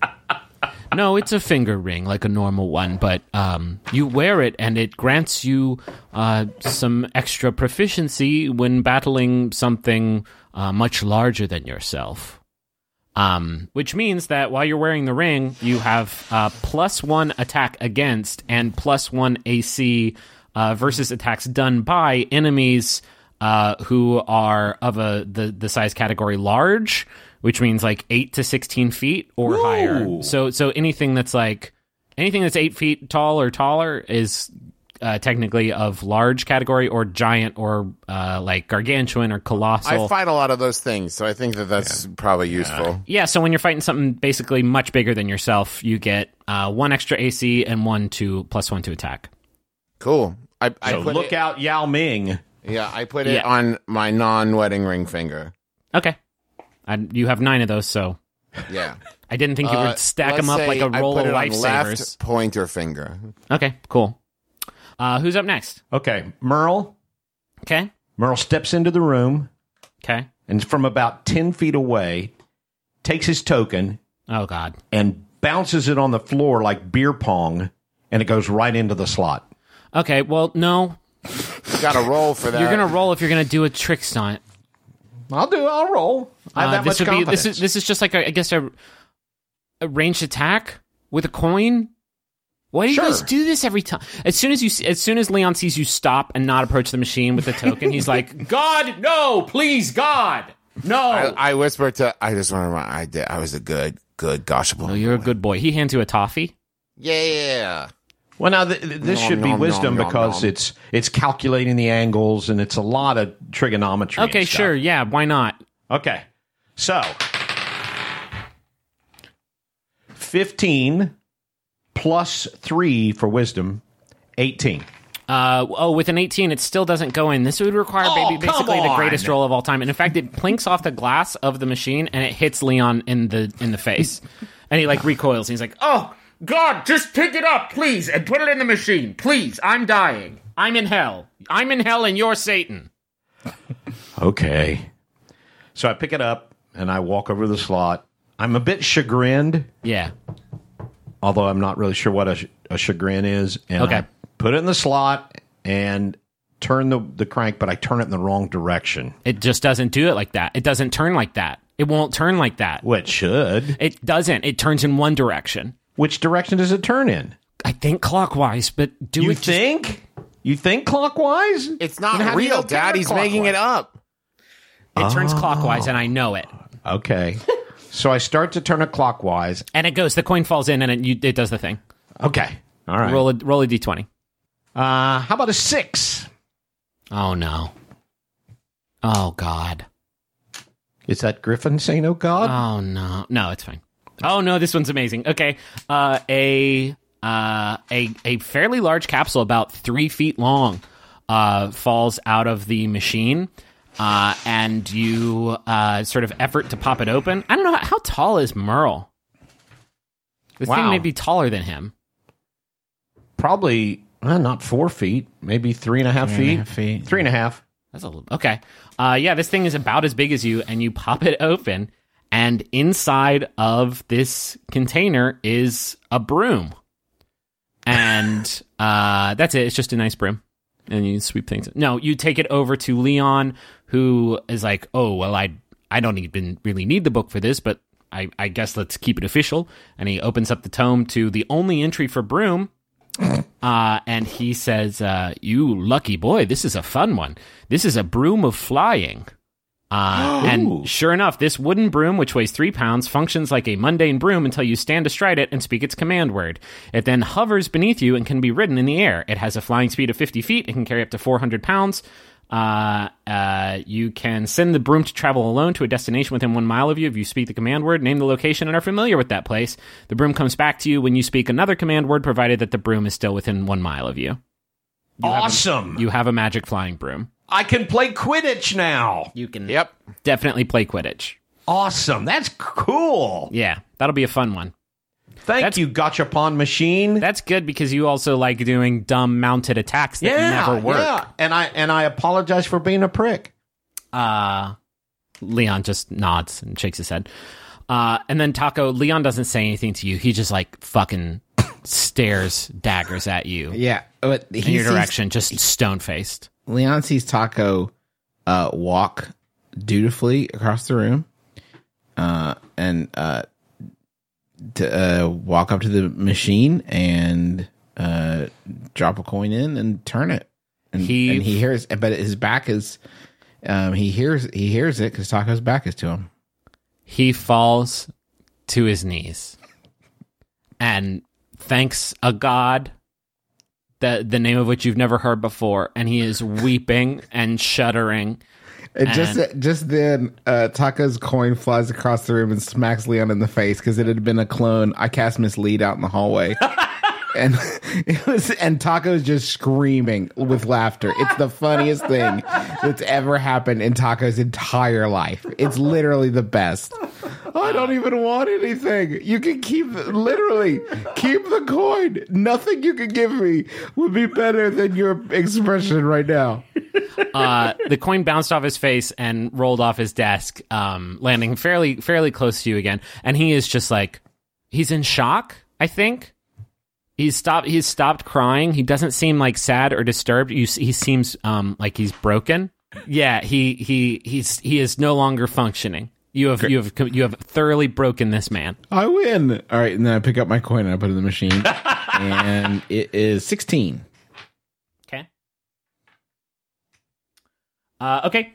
No, it's a finger ring like a normal one, but you wear it and it grants you some extra proficiency when battling something much larger than yourself. Which means that while you're wearing the ring, you have +1 attack against and +1 AC versus attacks done by enemies who are of the size category large, which means like 8 to 16 feet or higher. So anything that's 8 feet tall or taller is technically of large category, or giant, or like gargantuan or colossal. I fight a lot of those things, so I think that's probably useful. Yeah, so when you're fighting something basically much bigger than yourself, you get 1 extra AC and +1 to attack. Cool. I So put look it, out, Yao Ming. Yeah, I put it Yeah. on my non-wedding ring finger. Okay. You have 9 of those, so Yeah. I didn't think you would stack them up like a roll of lifesavers. Left pointer finger. Okay, cool. Who's up next? Okay, Merle. Okay. Merle steps into the room Okay. and from about 10 feet away takes his token Oh, God. and bounces it on the floor like beer pong, and it goes right into the slot. Okay, well, no. Got to roll for that. You're going to roll if you're going to do a trick stunt. I'll roll. I have that much confidence. This is just like, I guess, a ranged attack with a coin. Why do you guys do this every time? As soon as Leon sees you stop and not approach the machine with the token, he's like, God, no, please, God, no. I whispered to. I just want to. I was a good goshable. Oh, you're a good boy. He hands you a toffee. Yeah. Well, now this should be nom, wisdom nom, because nom. it's calculating the angles and it's a lot of trigonometry. Okay, and stuff. sure, yeah, why not? Okay, so 15 plus 3 for wisdom, 18. With an 18, it still doesn't go in. This would require basically the greatest roll of all time. And in fact, it plinks off the glass of the machine and it hits Leon in the face. And he like recoils. And he's like, "Oh God, just pick it up, please, and put it in the machine, please. I'm dying. I'm in hell. I'm in hell, and you're Satan." Okay, so I pick it up and I walk over to the slot. I'm a bit chagrined, Yeah. although I'm not really sure what a chagrin is. And Okay. I put it in the slot and turn the crank, but I turn it in the wrong direction. It just doesn't do it like that. It doesn't turn like that. It won't turn like that. Well, it should. It doesn't. It turns in one direction. Which direction does it turn in? I think clockwise, but You think? You think clockwise? It's Then how not do you real, know Dad. He's making it up. It turns clockwise, and I know it. Okay. So I start to turn it clockwise. And it goes. The coin falls in, and it does the thing. Okay. All right. Roll a d20. How about a 6? Oh no. Oh God. Is that Griffin saying, oh, God? Oh no. No, it's fine. Oh no, this one's amazing. Okay. A fairly large capsule, about 3 feet long, falls out of the machine. And you sort of effort to pop it open. I don't know, how tall is Merle? This thing Wow. may be taller than him. Probably not 4 feet, maybe 3.5 feet. 3.5 feet. 3.5. That's a little... Okay. Yeah, this thing is about as big as you, and you pop it open, and inside of this container is a broom. And that's it. It's just a nice broom. And you sweep things. No, you take it over to Leon, who is like, oh, well, I don't even really need the book for this, but I guess let's keep it official. And he opens up the tome to the only entry for broom. And he says, you lucky boy, this is a fun one. This is a broom of flying. And sure enough, this wooden broom, which weighs 3 pounds, functions like a mundane broom until you stand astride it and speak its command word. It then hovers beneath you and can be ridden in the air. It has a flying speed of 50 feet. It can carry up to 400 pounds. You can send the broom to travel alone to a destination within 1 mile of you if you speak the command word, name the location, and are familiar with that place. The broom comes back to you when you speak another command word, provided that the broom is still within 1 mile of you. Awesome. You have a magic flying broom. I can play Quidditch now. You can Yep. definitely play Quidditch. Awesome. That's cool. Yeah, that'll be a fun one. Thank you, Gachapon Machine. That's good because you also like doing dumb mounted attacks that never work. Yeah. And I apologize for being a prick. Leon just nods and shakes his head. And then Taco, Leon doesn't say anything to you. He just like fucking stares daggers at you Yeah, but in your direction, just stone faced. Leon sees Taco walk dutifully across the room, and to walk up to the machine and drop a coin in and turn it. And He- he hears, but his back is. He hears it because Taco's back is to him. He falls to his knees and thanks a god, the name of which you've never heard before, and he is weeping and shuddering. And just then, Taco's coin flies across the room and smacks Leon in the face because it had been a clone. I cast Mislead out in the hallway. And Taco's just screaming with laughter. It's the funniest thing that's ever happened in Taco's entire life. It's literally the best. I don't even want anything. You can keep the coin. Nothing you can give me would be better than your expression right now. The coin bounced off his face and rolled off his desk, landing fairly close to you again. And he is just like, he's in shock, I think. He's stopped crying. He doesn't seem like sad or disturbed. He seems like he's broken. Yeah, he is no longer functioning. You have thoroughly broken this man. I win. All right, and then I pick up my coin and I put it in the machine. And it is 16. Okay. Okay.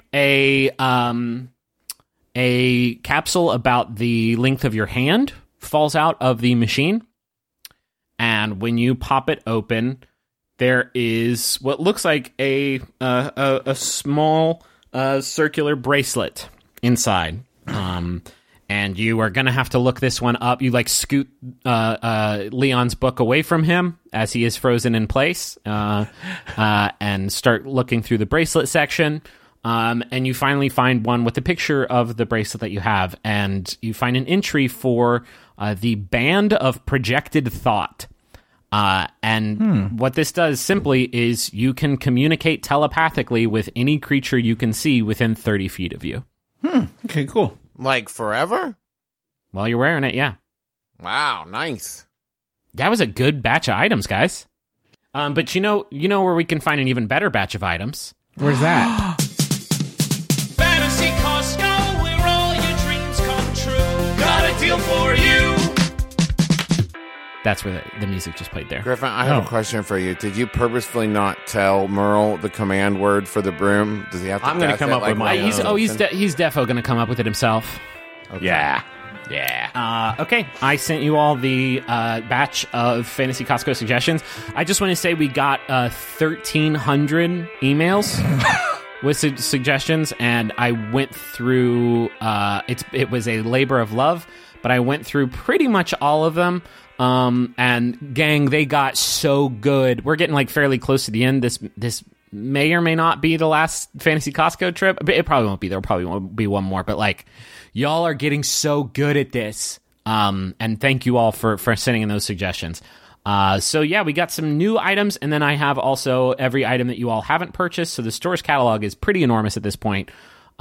A capsule about the length of your hand falls out of the machine. And when you pop it open, there is what looks like a small circular bracelet inside. And you are going to have to look this one up. You like scoot Leon's book away from him as he is frozen in place and start looking through the bracelet section. And you finally find one with a picture of the bracelet that you have. And you find an entry for the Band of Projected Thought. And what this does simply is you can communicate telepathically with any creature you can see within 30 feet of you. Okay, cool. Like forever? While you're wearing it, yeah. Wow, nice. That was a good batch of items, guys. But you know where we can find an even better batch of items? Where's that? Fantasy Costco, where all your dreams come true. Got a deal for you. That's where the music just played there. Griffin, I have a question for you. Did you purposefully not tell Merle the command word for the broom? Does he have to I'm gonna guess come it up with my He's own. he's defo going to come up with it himself. Yeah. Okay, I sent you all the batch of Fantasy Costco suggestions. I just want to say we got 1,300 emails with suggestions, and I went through. It was a labor of love, but I went through pretty much all of them. And gang, they got so good. We're getting like fairly close to the end. This may or may not be the last Fantasy Costco trip. It probably won't be. There probably won't be one more. But like, y'all are getting so good at this. And thank you all for sending in those suggestions. So yeah, we got some new items, and then I have also every item that you all haven't purchased. So the store's catalog is pretty enormous at this point.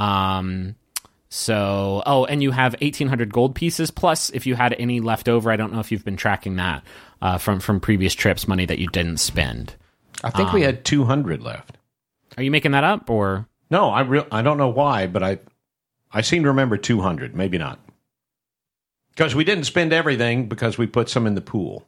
So, and you have 1,800 gold pieces, plus if you had any left over, I don't know if you've been tracking that from previous trips, money that you didn't spend. I think we had 200 left. Are you making that up, or? No, I don't know why, but I seem to remember 200. Maybe not. Because we didn't spend everything because we put some in the pool.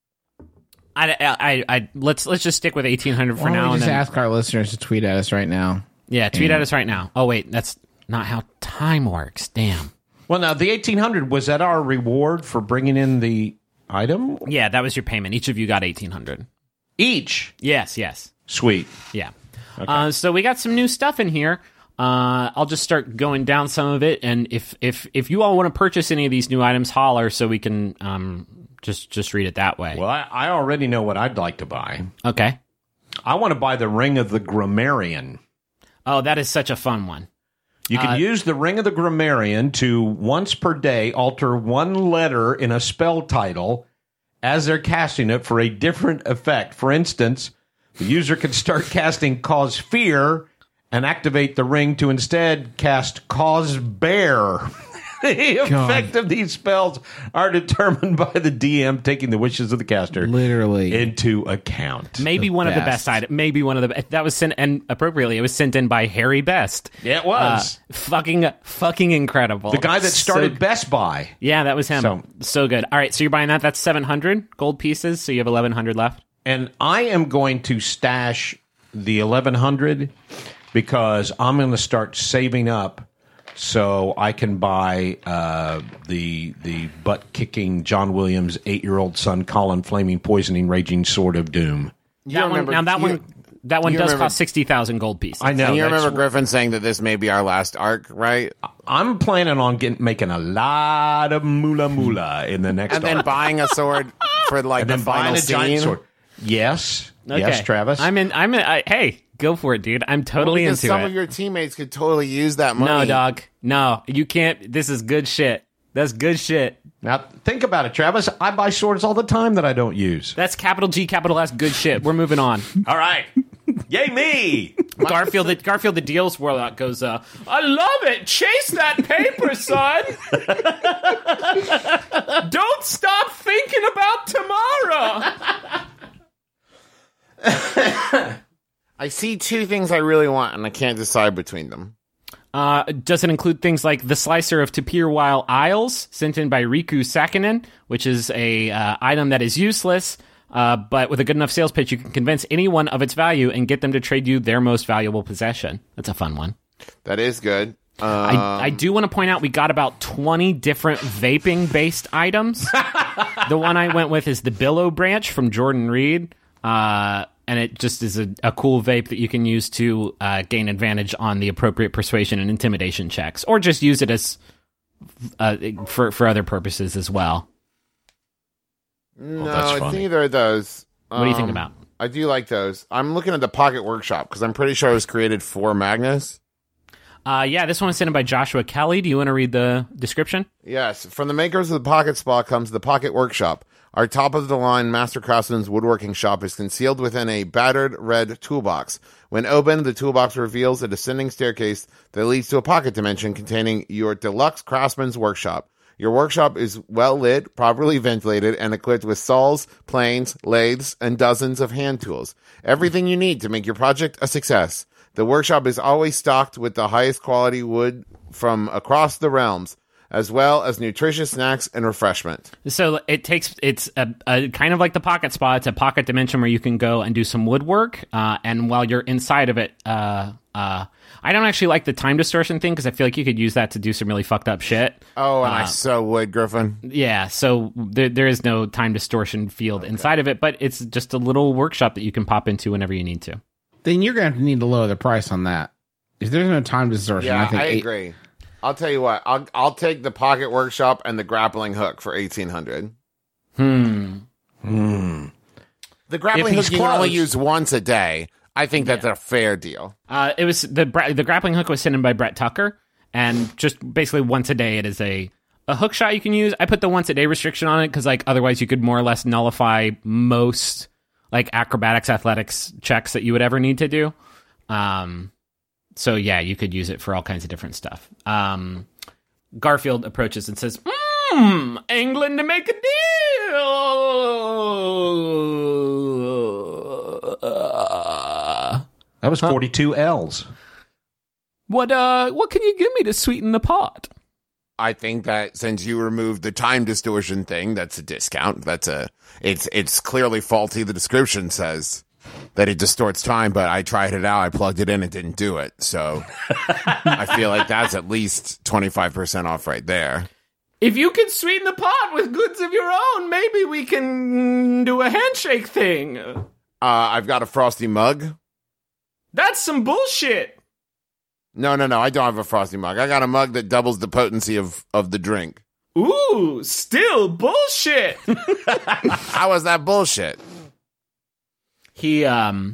Let's just stick with 1,800 for Why don't now. we And just then, ask our listeners to tweet at us right now? yeah, tweet at us right now. Oh wait, that's not how time works. Damn. Well, now, the 1,800, was that our reward for bringing in the item? Yeah, that was your payment. Each of you got 1,800. Each? Yes. Sweet. Yeah. So we got some new stuff in here. I'll just start going down some of it, and if you all want to purchase any of these new items, holler so we can just read it that way. Well, I already know what I'd like to buy. Okay. I want to buy the Ring of the Grammarian. Oh, that is such a fun one. You can use the Ring of the Grammarian to, once per day, alter one letter in a spell title as they're casting it for a different effect. For instance, the user can start casting Cause Fear and activate the ring to instead cast Cause Bear. The effect of these spells are determined by the DM taking the wishes of the caster Literally. into account. Maybe one of the best. best items. Maybe one of the that was sent, and appropriately, it was sent in by Harry Best. Yeah, it was. Fucking incredible. The guy that started So- Best Buy. yeah, that was him. So good. All right, so you're buying that. That's 700 gold pieces. So you have 1,100 left. And I am going to stash the 1,100 because I'm going to start saving up so I can buy the butt-kicking John Williams' 8-year-old son Colin Flaming Poisoning Raging Sword of Doom. That one you does remember- cost 60,000 gold pieces. I know. And you that's- remember Griffin saying that this may be our last arc, right? I'm planning on making a lot of moolah in the next And then arc. buying a sword for like And the then buying final a giant scene. sword. Yes. Okay. Yes, Travis. Hey, go for it, dude. I'm totally Because into some it. of your teammates could totally use that money. No, dog. No, you can't. This is good shit. That's good shit. Now, think about it, Travis. I buy swords all the time that I don't use. That's capital G, capital S, good shit. We're moving on. All right. Yay me! Garfield, the deals warlock goes, I love it. Chase that paper, son. Don't stop thinking about tomorrow. I see two things I really want, and I can't decide between them. Does it include things like the Slicer of Tapir-Weil Isles, sent in by Riku Sakinen, which is a item that is useless, but with a good enough sales pitch, you can convince anyone of its value and get them to trade you their most valuable possession. That's a fun one. That is good. I do want to point out we got about 20 different vaping-based items. The one I went with is the Billow Branch from Jordan Reed. And it just is a cool vape that you can use to gain advantage on the appropriate persuasion and intimidation checks, or just use it as for other purposes as well. No, that's it's funny. neither of those. What do you think about? I do like those. I'm looking at the Pocket Workshop because I'm pretty sure it was created for Magnus. Yeah, this one was sent in by Joshua Kelly. Do you want to read the description? Yes, from the makers of the Pocket Spa comes the Pocket Workshop. Our top-of-the-line Master Craftsman's woodworking shop is concealed within a battered red toolbox. When opened, the toolbox reveals a descending staircase that leads to a pocket dimension containing your deluxe Craftsman's workshop. Your workshop is well lit, properly ventilated, and equipped with saws, planes, lathes, and dozens of hand tools. Everything you need to make your project a success. The workshop is always stocked with the highest quality wood from across the realms, as well as nutritious snacks and refreshment. So it's a kind of like the pocket spa. It's a pocket dimension where you can go and do some woodwork. And while you're inside of it, I don't actually like the time distortion thing because I feel like you could use that to do some really fucked up shit. Oh, and I so would, Griffin. Yeah, so there is no time distortion field inside of it, but it's just a little workshop that you can pop into whenever you need to. Then you're going to need to lower the price on that. If there's no time distortion, Yeah, I think agree. I'll tell you what. I'll take the pocket workshop and the grappling hook for $1,800. The grappling hook you can only use once a day. I think that's a fair deal. It was the grappling hook was sent in by Brett Tucker, and just basically once a day it is a hook shot you can use. I put the once a day restriction on it because like otherwise you could more or less nullify most like acrobatics, athletics checks that you would ever need to do. So yeah, you could use it for all kinds of different stuff. Garfield approaches and says, England to make a deal. That was 42 L's. What can you give me to sweeten the pot? I think that since you removed the time distortion thing, that's a discount. It's clearly faulty. The description says that it distorts time, but I tried it out. I plugged it in. It didn't do it. So I feel like that's at least 25% off right there. If you can sweeten the pot with goods of your own, maybe we can do a handshake thing. I've got a frosty mug. That's some bullshit. No. I don't have a frosty mug. I got a mug that doubles the potency of the drink. Ooh, still bullshit. How is that bullshit? He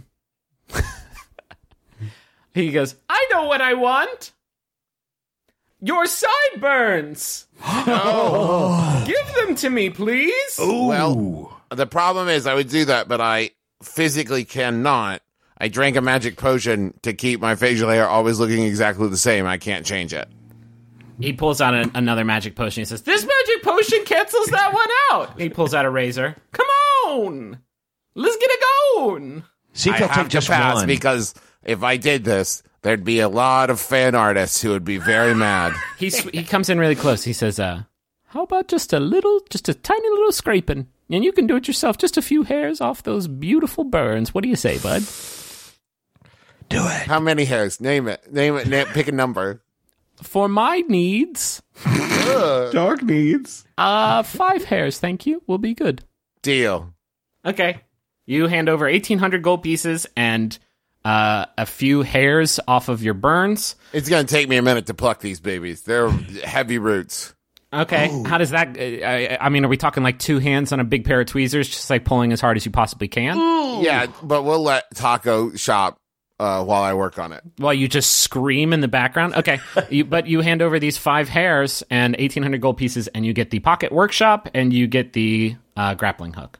he goes, I know what I want. Your sideburns. Oh. Give them to me, please. Well, the problem is I would do that, but I physically cannot. I drank a magic potion to keep my facial hair always looking exactly the same. I can't change it. He pulls out another magic potion. He says, this magic potion cancels that one out. He pulls out a razor. Come on. Let's get it going. See if I he'll have take just to pass one. because if I did this, there'd be a lot of fan artists who would be very mad. He comes in really close. He says, how about just a tiny little scraping? And you can do it yourself. Just a few hairs off those beautiful burns. What do you say, bud? Do it. How many hairs? Name it. Pick a number. For my needs, Dark needs. 5 hairs, thank you. Will be good. Deal. Okay. You hand over 1,800 gold pieces and a few hairs off of your burns. It's going to take me a minute to pluck these babies. They're heavy roots. Okay. How does that... I mean, are we talking like 2 hands on a big pair of tweezers, just like pulling as hard as you possibly can? Yeah, but we'll let Taco shop while I work on it. While you just scream in the background? Okay. But you hand over these 5 hairs and 1,800 gold pieces, and you get the pocket workshop, and you get the grappling hook.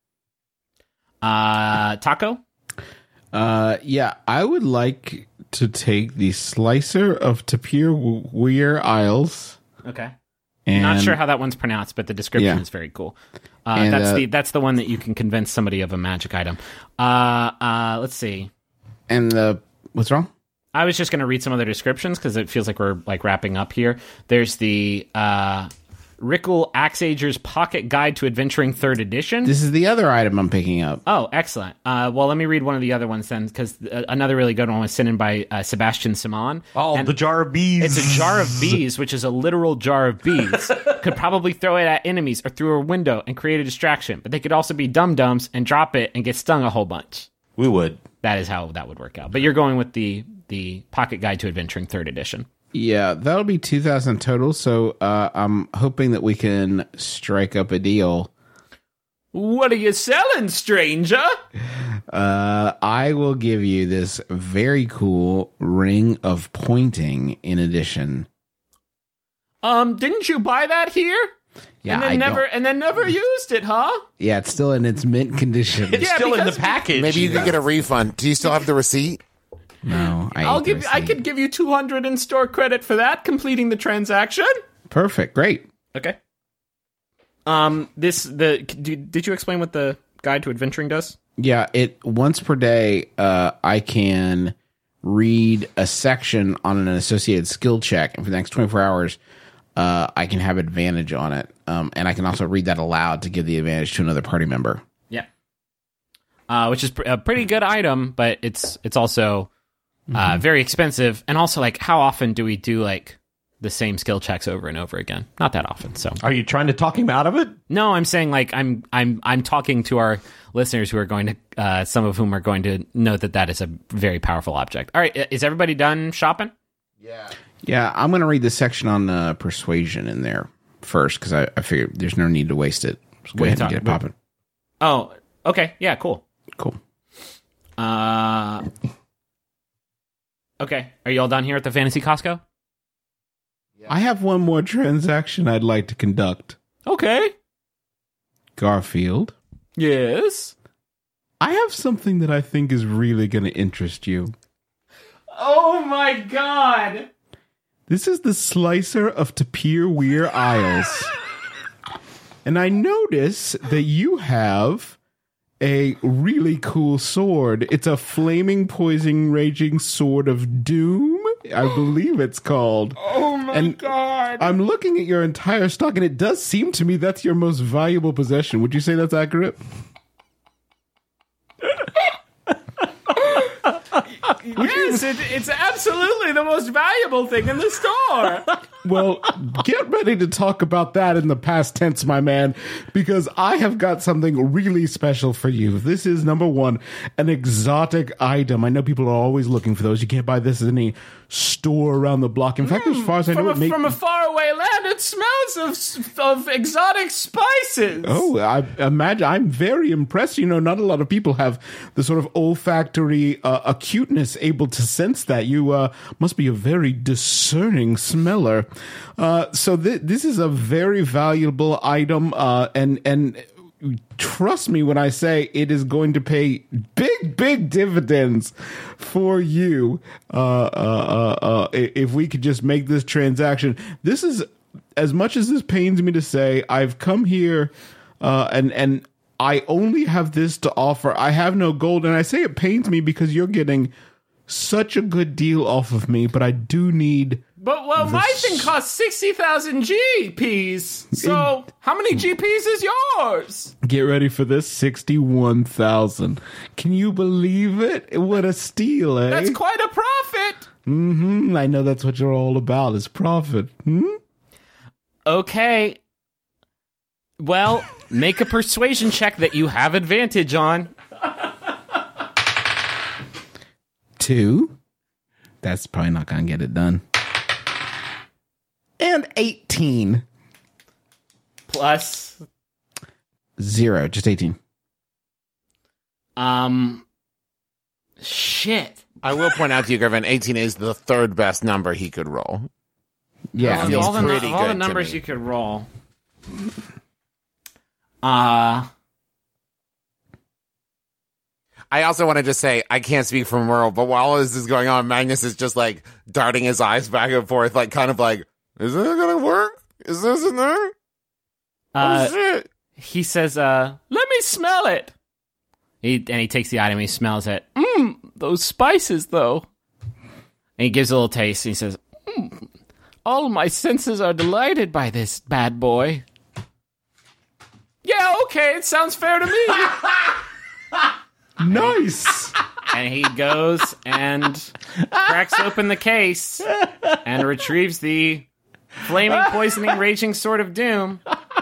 Taco? Yeah, I would like to take the Slicer of Tapir Weir Isles. Okay. And Not sure how that one's pronounced, but the description is very cool. That's the one that you can convince somebody of a magic item. Let's see. And what's wrong? I was just going to read some other descriptions because it feels like we're like wrapping up here. There's the Rickle Axeager's Pocket Guide to Adventuring 3rd Edition. This is the other item I'm picking up. Oh, excellent. Well, let me read one of the other ones then, because another really good one was sent in by Sebastian Simon. Oh, and the jar of bees. It's a jar of bees, which is a literal jar of bees. Could probably throw it at enemies or through a window and create a distraction, but they could also be dum-dums and drop it and get stung a whole bunch. We would. That is how that would work out. But you're going with the Pocket Guide to Adventuring 3rd Edition. Yeah, that'll be 2,000 total, so I'm hoping that we can strike up a deal. What are you selling, stranger? I will give you this very cool Ring of Pointing in addition. Didn't you buy that here? Yeah, and then never used it, huh? Yeah, it's still in its mint condition. It's still in the because- package. Maybe you could get a refund. Do you still have the receipt? No, I could give you 200 in store credit for that, completing the transaction. Perfect, great. Okay. Did you explain what the Guide to Adventuring does? Yeah, it once per day, I can read a section on an associated skill check, and for the next 24 hours, I can have advantage on it, and I can also read that aloud to give the advantage to another party member. Yeah. Which is a pretty good item, but it's also very expensive, and also like how often do we do like the same skill checks over and over again? Not that often. So Are you trying to talk him out of it? no, I'm saying like I'm talking to our listeners who are going to some of whom are going to know that is a very powerful object. All right, is everybody done shopping? Yeah, I'm going to read the section on persuasion in there first, because I figured there's no need to waste it. Just go ahead and get it popping. Oh, okay, yeah, cool. Cool. Okay, are you all done here at the Fantasy Costco? I have one more transaction I'd like to conduct. Okay. Garfield, Yes. I have something that I think is really going to interest you. Oh my god. This is the Slicer of Tapir Weir Isles. And I notice that you have a really cool sword. It's a flaming, poison, raging sword of doom, I believe it's called. Oh my god. I'm looking at your entire stock, and it does seem to me that's your most valuable possession. Would you say that's accurate? Yes, it's absolutely the most valuable thing in the store. Well, get ready to talk about that in the past tense, my man, because I have got something really special for you. This is, number one, an exotic item. I know people are always looking for those. You can't buy this at any store around the block. In fact, as far as I know, From a faraway land, it smells of exotic spices. Oh, I imagine. I'm very impressed. You know, not a lot of people have the sort of olfactory acuteness able to sense that. You must be a very discerning smeller. So this is a very valuable item, and trust me when I say it is going to pay big dividends for you. If we could just make this transaction. This is, as much as this pains me to say, I've come here, and I only have this to offer. I have no gold, and I say it pains me because you're getting such a good deal off of me, but I do need... But, well, my thing costs 60,000 GPs. So, how many GPs is yours? Get ready for this, 61,000. Can you believe it? What a steal, eh? That's quite a profit. I know that's what you're all about, is profit. Okay. Well, make a persuasion check that you have advantage on. 2. That's probably not going to get it done. And 18. Plus... 0, just 18. Shit. I will point out to you, Griffin, 18 is the third best number he could roll. Yeah, feels all the pretty good to numbers me. you could roll. I also want to just say, I can't speak for Merle, but while this is going on, Magnus is just like darting his eyes back and forth, like kind of like, is it going to work? Is this in there? Oh, shit. He says, let me smell it. He takes the item, he smells it. Those spices, though. And he gives a little taste, and he says, all my senses are delighted by this bad boy. Yeah, okay, it sounds fair to me. Nice. And he goes and cracks open the case and retrieves the flaming, poisoning, raging sword of doom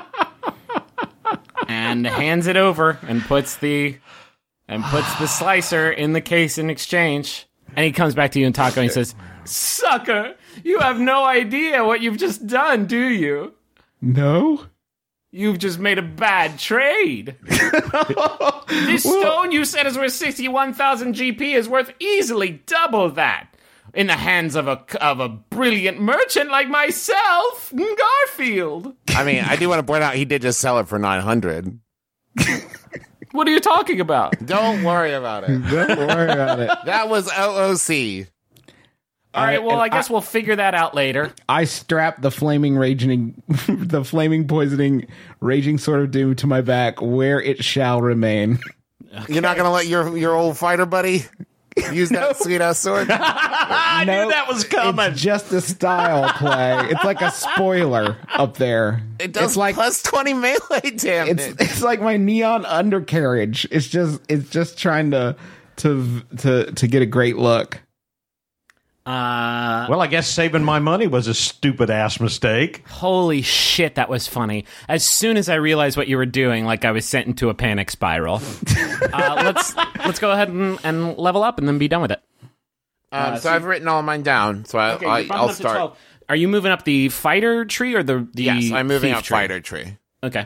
and hands it over and puts the slicer in the case in exchange. And he comes back to you and Taco and he says, "Sucker, you have no idea what you've just done, do you? No? You've just made a bad trade. This stone you said is worth 61,000 GP is worth easily double that in the hands of a brilliant merchant like myself, Garfield." I mean, I do want to point out he did just sell it for 900. What are you talking about? Don't worry about it. Don't worry about it. That was OOC. All right, well, I guess we'll figure that out later. I strapped the flaming poisoning raging sword of doom to my back, where it shall remain. You're not going to let your old fighter buddy use that sweet-ass sword? I knew that was coming. It's just a style play. It's like a spoiler up there. It does it's like plus 20 melee damage. it's like my neon undercarriage. It's just trying to get a great look. Well, I guess saving my money was a stupid-ass mistake. Holy shit, that was funny. As soon as I realized what you were doing, like I was sent into a panic spiral. Let's go ahead and level up and then be done with it. So I've written all mine down, so Okay, you're bumping I'll up to start. 12. Are you moving up the fighter tree or the Yes, I'm moving thief up tree? fighter tree. Okay.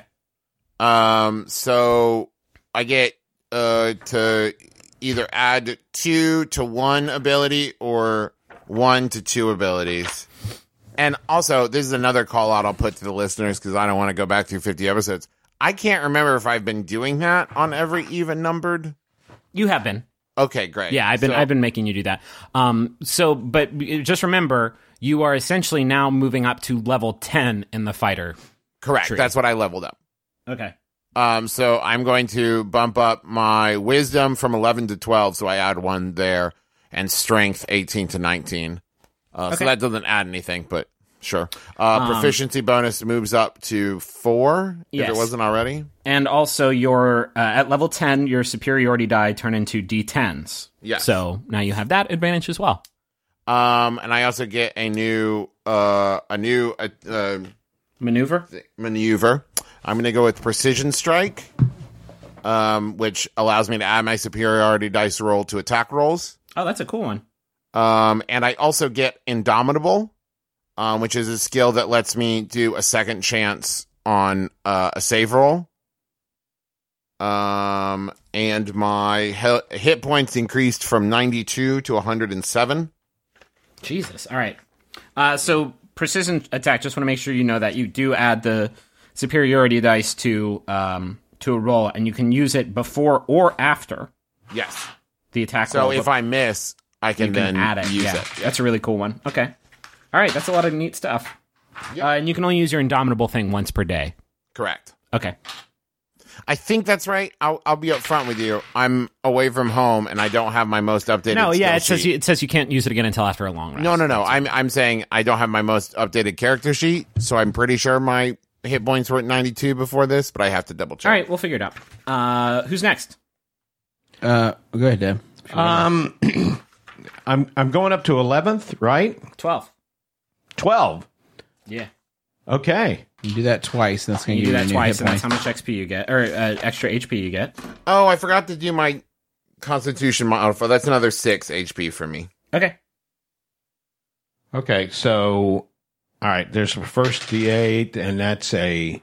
So I get to either add 2 to 1 ability or 1 to 2 abilities. And also, this is another call out I'll put to the listeners because I don't want to go back through 50 episodes. I can't remember if I've been doing that on every even numbered. You have been. Okay, great. Yeah, I've been making you do that. But just remember, you are essentially now moving up to level 10 in the fighter. Correct. tree. That's what I leveled up. Okay. So I'm going to bump up my wisdom from 11 to 12, so I add 1 there, and strength 18 to 19. So that doesn't add anything, but sure. Proficiency bonus moves up to 4 if it wasn't already. And also, your at level 10, your superiority die turn into D10s. Yes. So now you have that advantage as well. And I also get a new Maneuver? maneuver. I'm going to go with precision strike, which allows me to add my superiority dice roll to attack rolls. Oh, that's a cool one. And I also get Indomitable, which is a skill that lets me do a second chance on a save roll. And my hit points increased from 92 to 107. Jesus. All right. So precision attack, just want to make sure you know that you do add the superiority dice to a roll, and you can use it before or after Yes. the attack So roll. if I miss, I can then add it. use Yeah, it. that's a really cool one. Okay. All right, that's a lot of neat stuff. And you can only use your Indomitable thing once per day. Correct. Okay. I think that's right. I'll be upfront with you. I'm away from home, and I don't have my most updated. No, yeah, skill sheet. it says you can't use it again until after a long rest. No. I'm saying I don't have my most updated character sheet, so I'm pretty sure my hit points were at 92 before this, but I have to double check. All right, we'll figure it out. Who's next? Go ahead, Deb. I'm going up to 11th, right? 12. 12. Yeah. Okay. You do that twice, and that's going to You give do you that a new twice, hit and that's point. how much XP you get, or extra HP you get. Oh, I forgot to do my Constitution modifier. That's another 6 HP for me. Okay. Okay, so, all right, there's the first D8, and that's a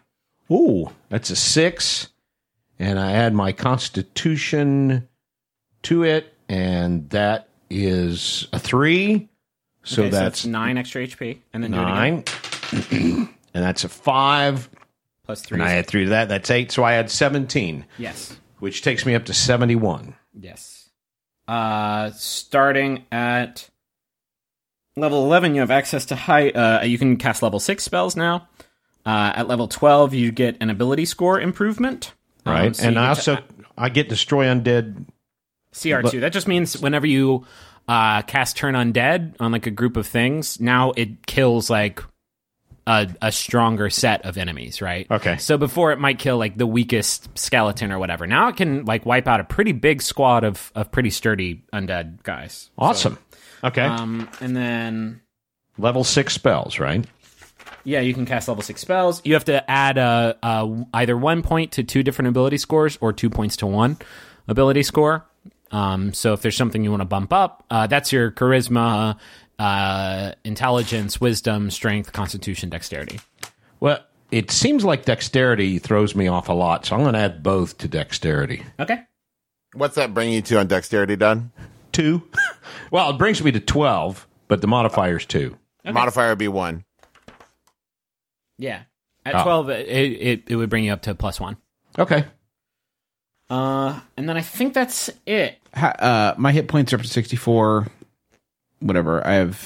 6. And I add my Constitution to it, and that is a 3. So Okay, that's 9 extra HP, and then do it again. 9. And that's a 5. Plus 3. And I add 3 to that. That's 8. So I add 17, Yes. which takes me up to 71. Yes. Starting at level 11, you have access to high. You can cast level 6 spells now. At level 12, you get an ability score improvement. Right. So and you I get also to- I get Destroy Undead. CR2. That just means whenever you cast Turn Undead on like a group of things, now it kills like a stronger set of enemies, right? Okay. So before it might kill like the weakest skeleton or whatever. Now it can like wipe out a pretty big squad of pretty sturdy undead guys. Awesome. Okay. And then Level 6 spells, right? yeah, you can cast level 6 spells. You have to add either 1 point to 2 different ability scores or 2 points to 1 ability score. So if there's something you want to bump up, that's your charisma, intelligence, wisdom, strength, constitution, dexterity. Well, it seems like dexterity throws me off a lot, so I'm going to add both to dexterity. Okay. What's that bring you to on dexterity, Done? 2. Well, it brings me to 12, but the modifier's 2. Okay. Modifier would be 1. Yeah. At 12, it would bring you up to +1. Okay. And then I think that's it. My hit points are 64. Whatever. I have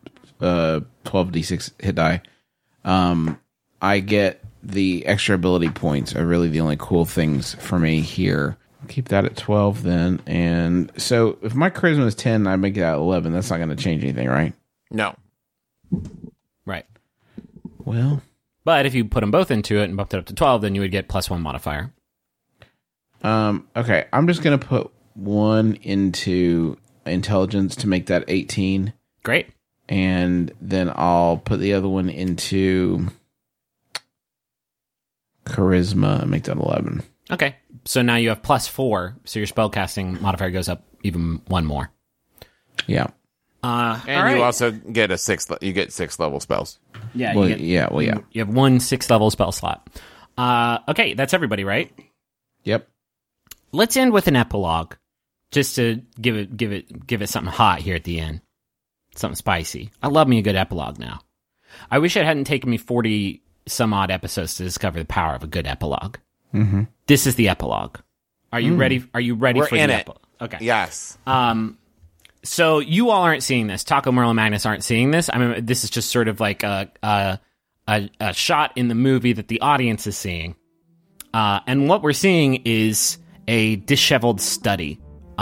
12d6 hit die. I get the extra ability points are really the only cool things for me here. Keep that at 12 then. And so if my charisma is 10, I make it at 11. That's not going to change anything, right? No. Right. Well. But if you put them both into it and bumped it up to 12, then you would get +1 modifier. Okay. I'm just going to put 1 into intelligence to make that 18. Great. And then I'll put the other one into charisma and make that 11. Okay. So now you have +4, so your spellcasting modifier goes up even 1 more. Yeah. And you also get a 6 level spells. Yeah. Well, You have 1 6th-level spell slot. Okay, that's everybody, right? Yep. Let's end with an epilogue, just to give it something hot here at the end, something spicy. I love me a good epilogue now. I wish it hadn't taken me 40 some odd episodes to discover the power of a good epilogue. Mm-hmm. This is the epilogue. Are you ready? Are you ready We're for in the it. epilogue? Okay. Yes. So you all aren't seeing this. Taco, Merle, Magnus aren't seeing this. I mean, this is just sort of like a shot in the movie that the audience is seeing. And what we're seeing is a disheveled study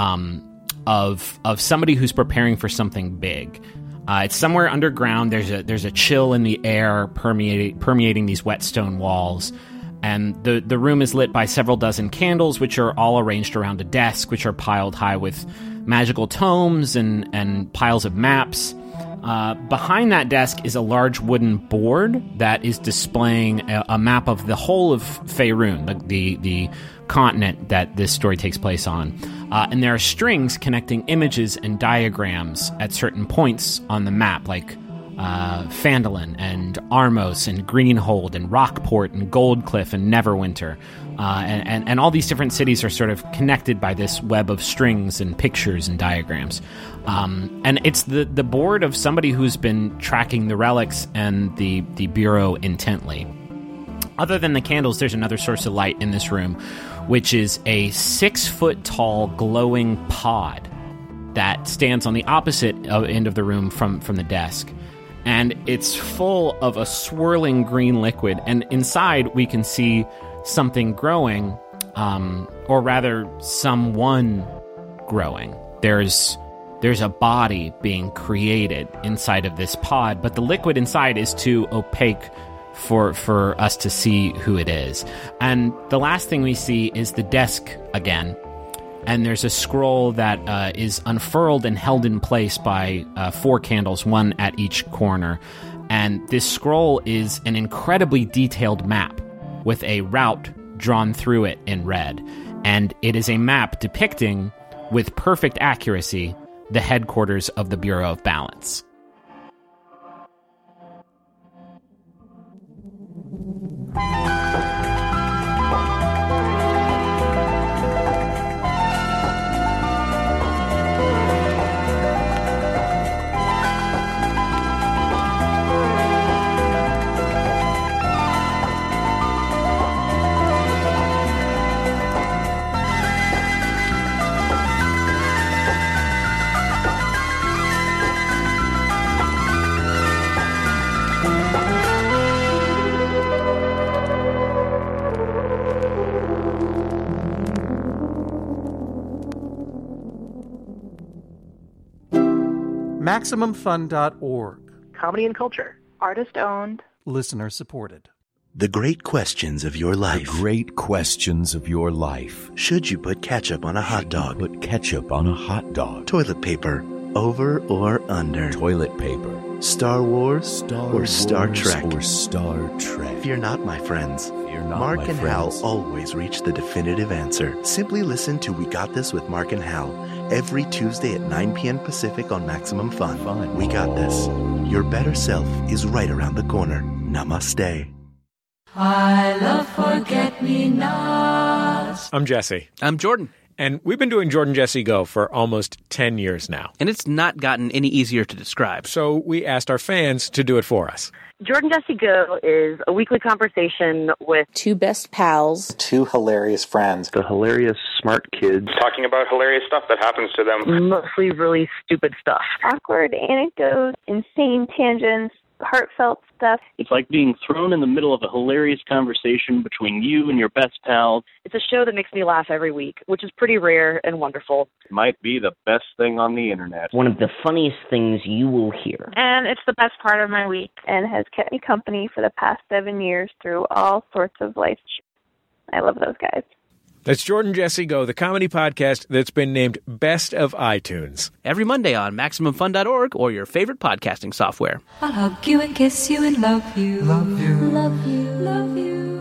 of somebody who's preparing for something big. It's somewhere underground. There's a chill in the air permeating these wet stone walls. And the room is lit by several dozen candles, which are all arranged around a desk, which are piled high with magical tomes and piles of maps. Behind that desk is a large wooden board that is displaying a map of the whole of Faerun, the continent that this story takes place on. And there are strings connecting images and diagrams at certain points on the map, like Phandalin and Armos and Greenhold and Rockport and Goldcliff and Neverwinter. And all these different cities are sort of connected by this web of strings and pictures and diagrams. And it's the board of somebody who's been tracking the relics and the Bureau intently. Other than the candles, there's another source of light in this room, which is a 6-foot-tall glowing pod that stands on the opposite end of the room from the desk. And it's full of a swirling green liquid, and inside we can see something growing, or rather, someone growing. There's a body being created inside of this pod, but the liquid inside is too opaque for us to see who it is. And the last thing we see is the desk again. And there's a scroll that is unfurled and held in place by 4 candles, one at each corner. And this scroll is an incredibly detailed map with a route drawn through it in red. And it is a map depicting, with perfect accuracy, the headquarters of the Bureau of Balance. MaximumFun.org. Comedy and culture. Artist owned. Listener supported. The great questions of your life. The great questions of your life. Should you put ketchup on a hot dog? Put ketchup on a hot dog. Toilet paper. Over or under? Toilet paper. Star Wars or Star Trek? Or Star Trek. Fear not, my friends. Fear not, Mark my and friends. Hal always reach the definitive answer. Simply listen to We Got This with Mark and Hal every Tuesday at 9 p.m. Pacific on Maximum Fun. We got this. Your better self is right around the corner. Namaste. I love forget-me-nots. I'm Jesse. I'm Jordan. And we've been doing Jordan Jesse Go for almost 10 years now. And it's not gotten any easier to describe. So we asked our fans to do it for us. Jordan Jesse Go is a weekly conversation with two best pals, two hilarious friends, the hilarious smart kids, talking about hilarious stuff that happens to them. Mostly really stupid stuff. Awkward anecdotes, insane tangents, heartfelt stuff. It's like being thrown in the middle of a hilarious conversation between you and your best pals. It's a show that makes me laugh every week, which is pretty rare and wonderful. It might be the best thing on the internet. One of the funniest things you will hear. And it's the best part of my week and has kept me company for the past 7 years through all sorts of life shit. I love those guys. That's Jordan Jesse Go, the comedy podcast that's been named Best of iTunes. Every Monday on MaximumFun.org or your favorite podcasting software. I'll hug you and kiss you and love you. Love you. Love you. Love you.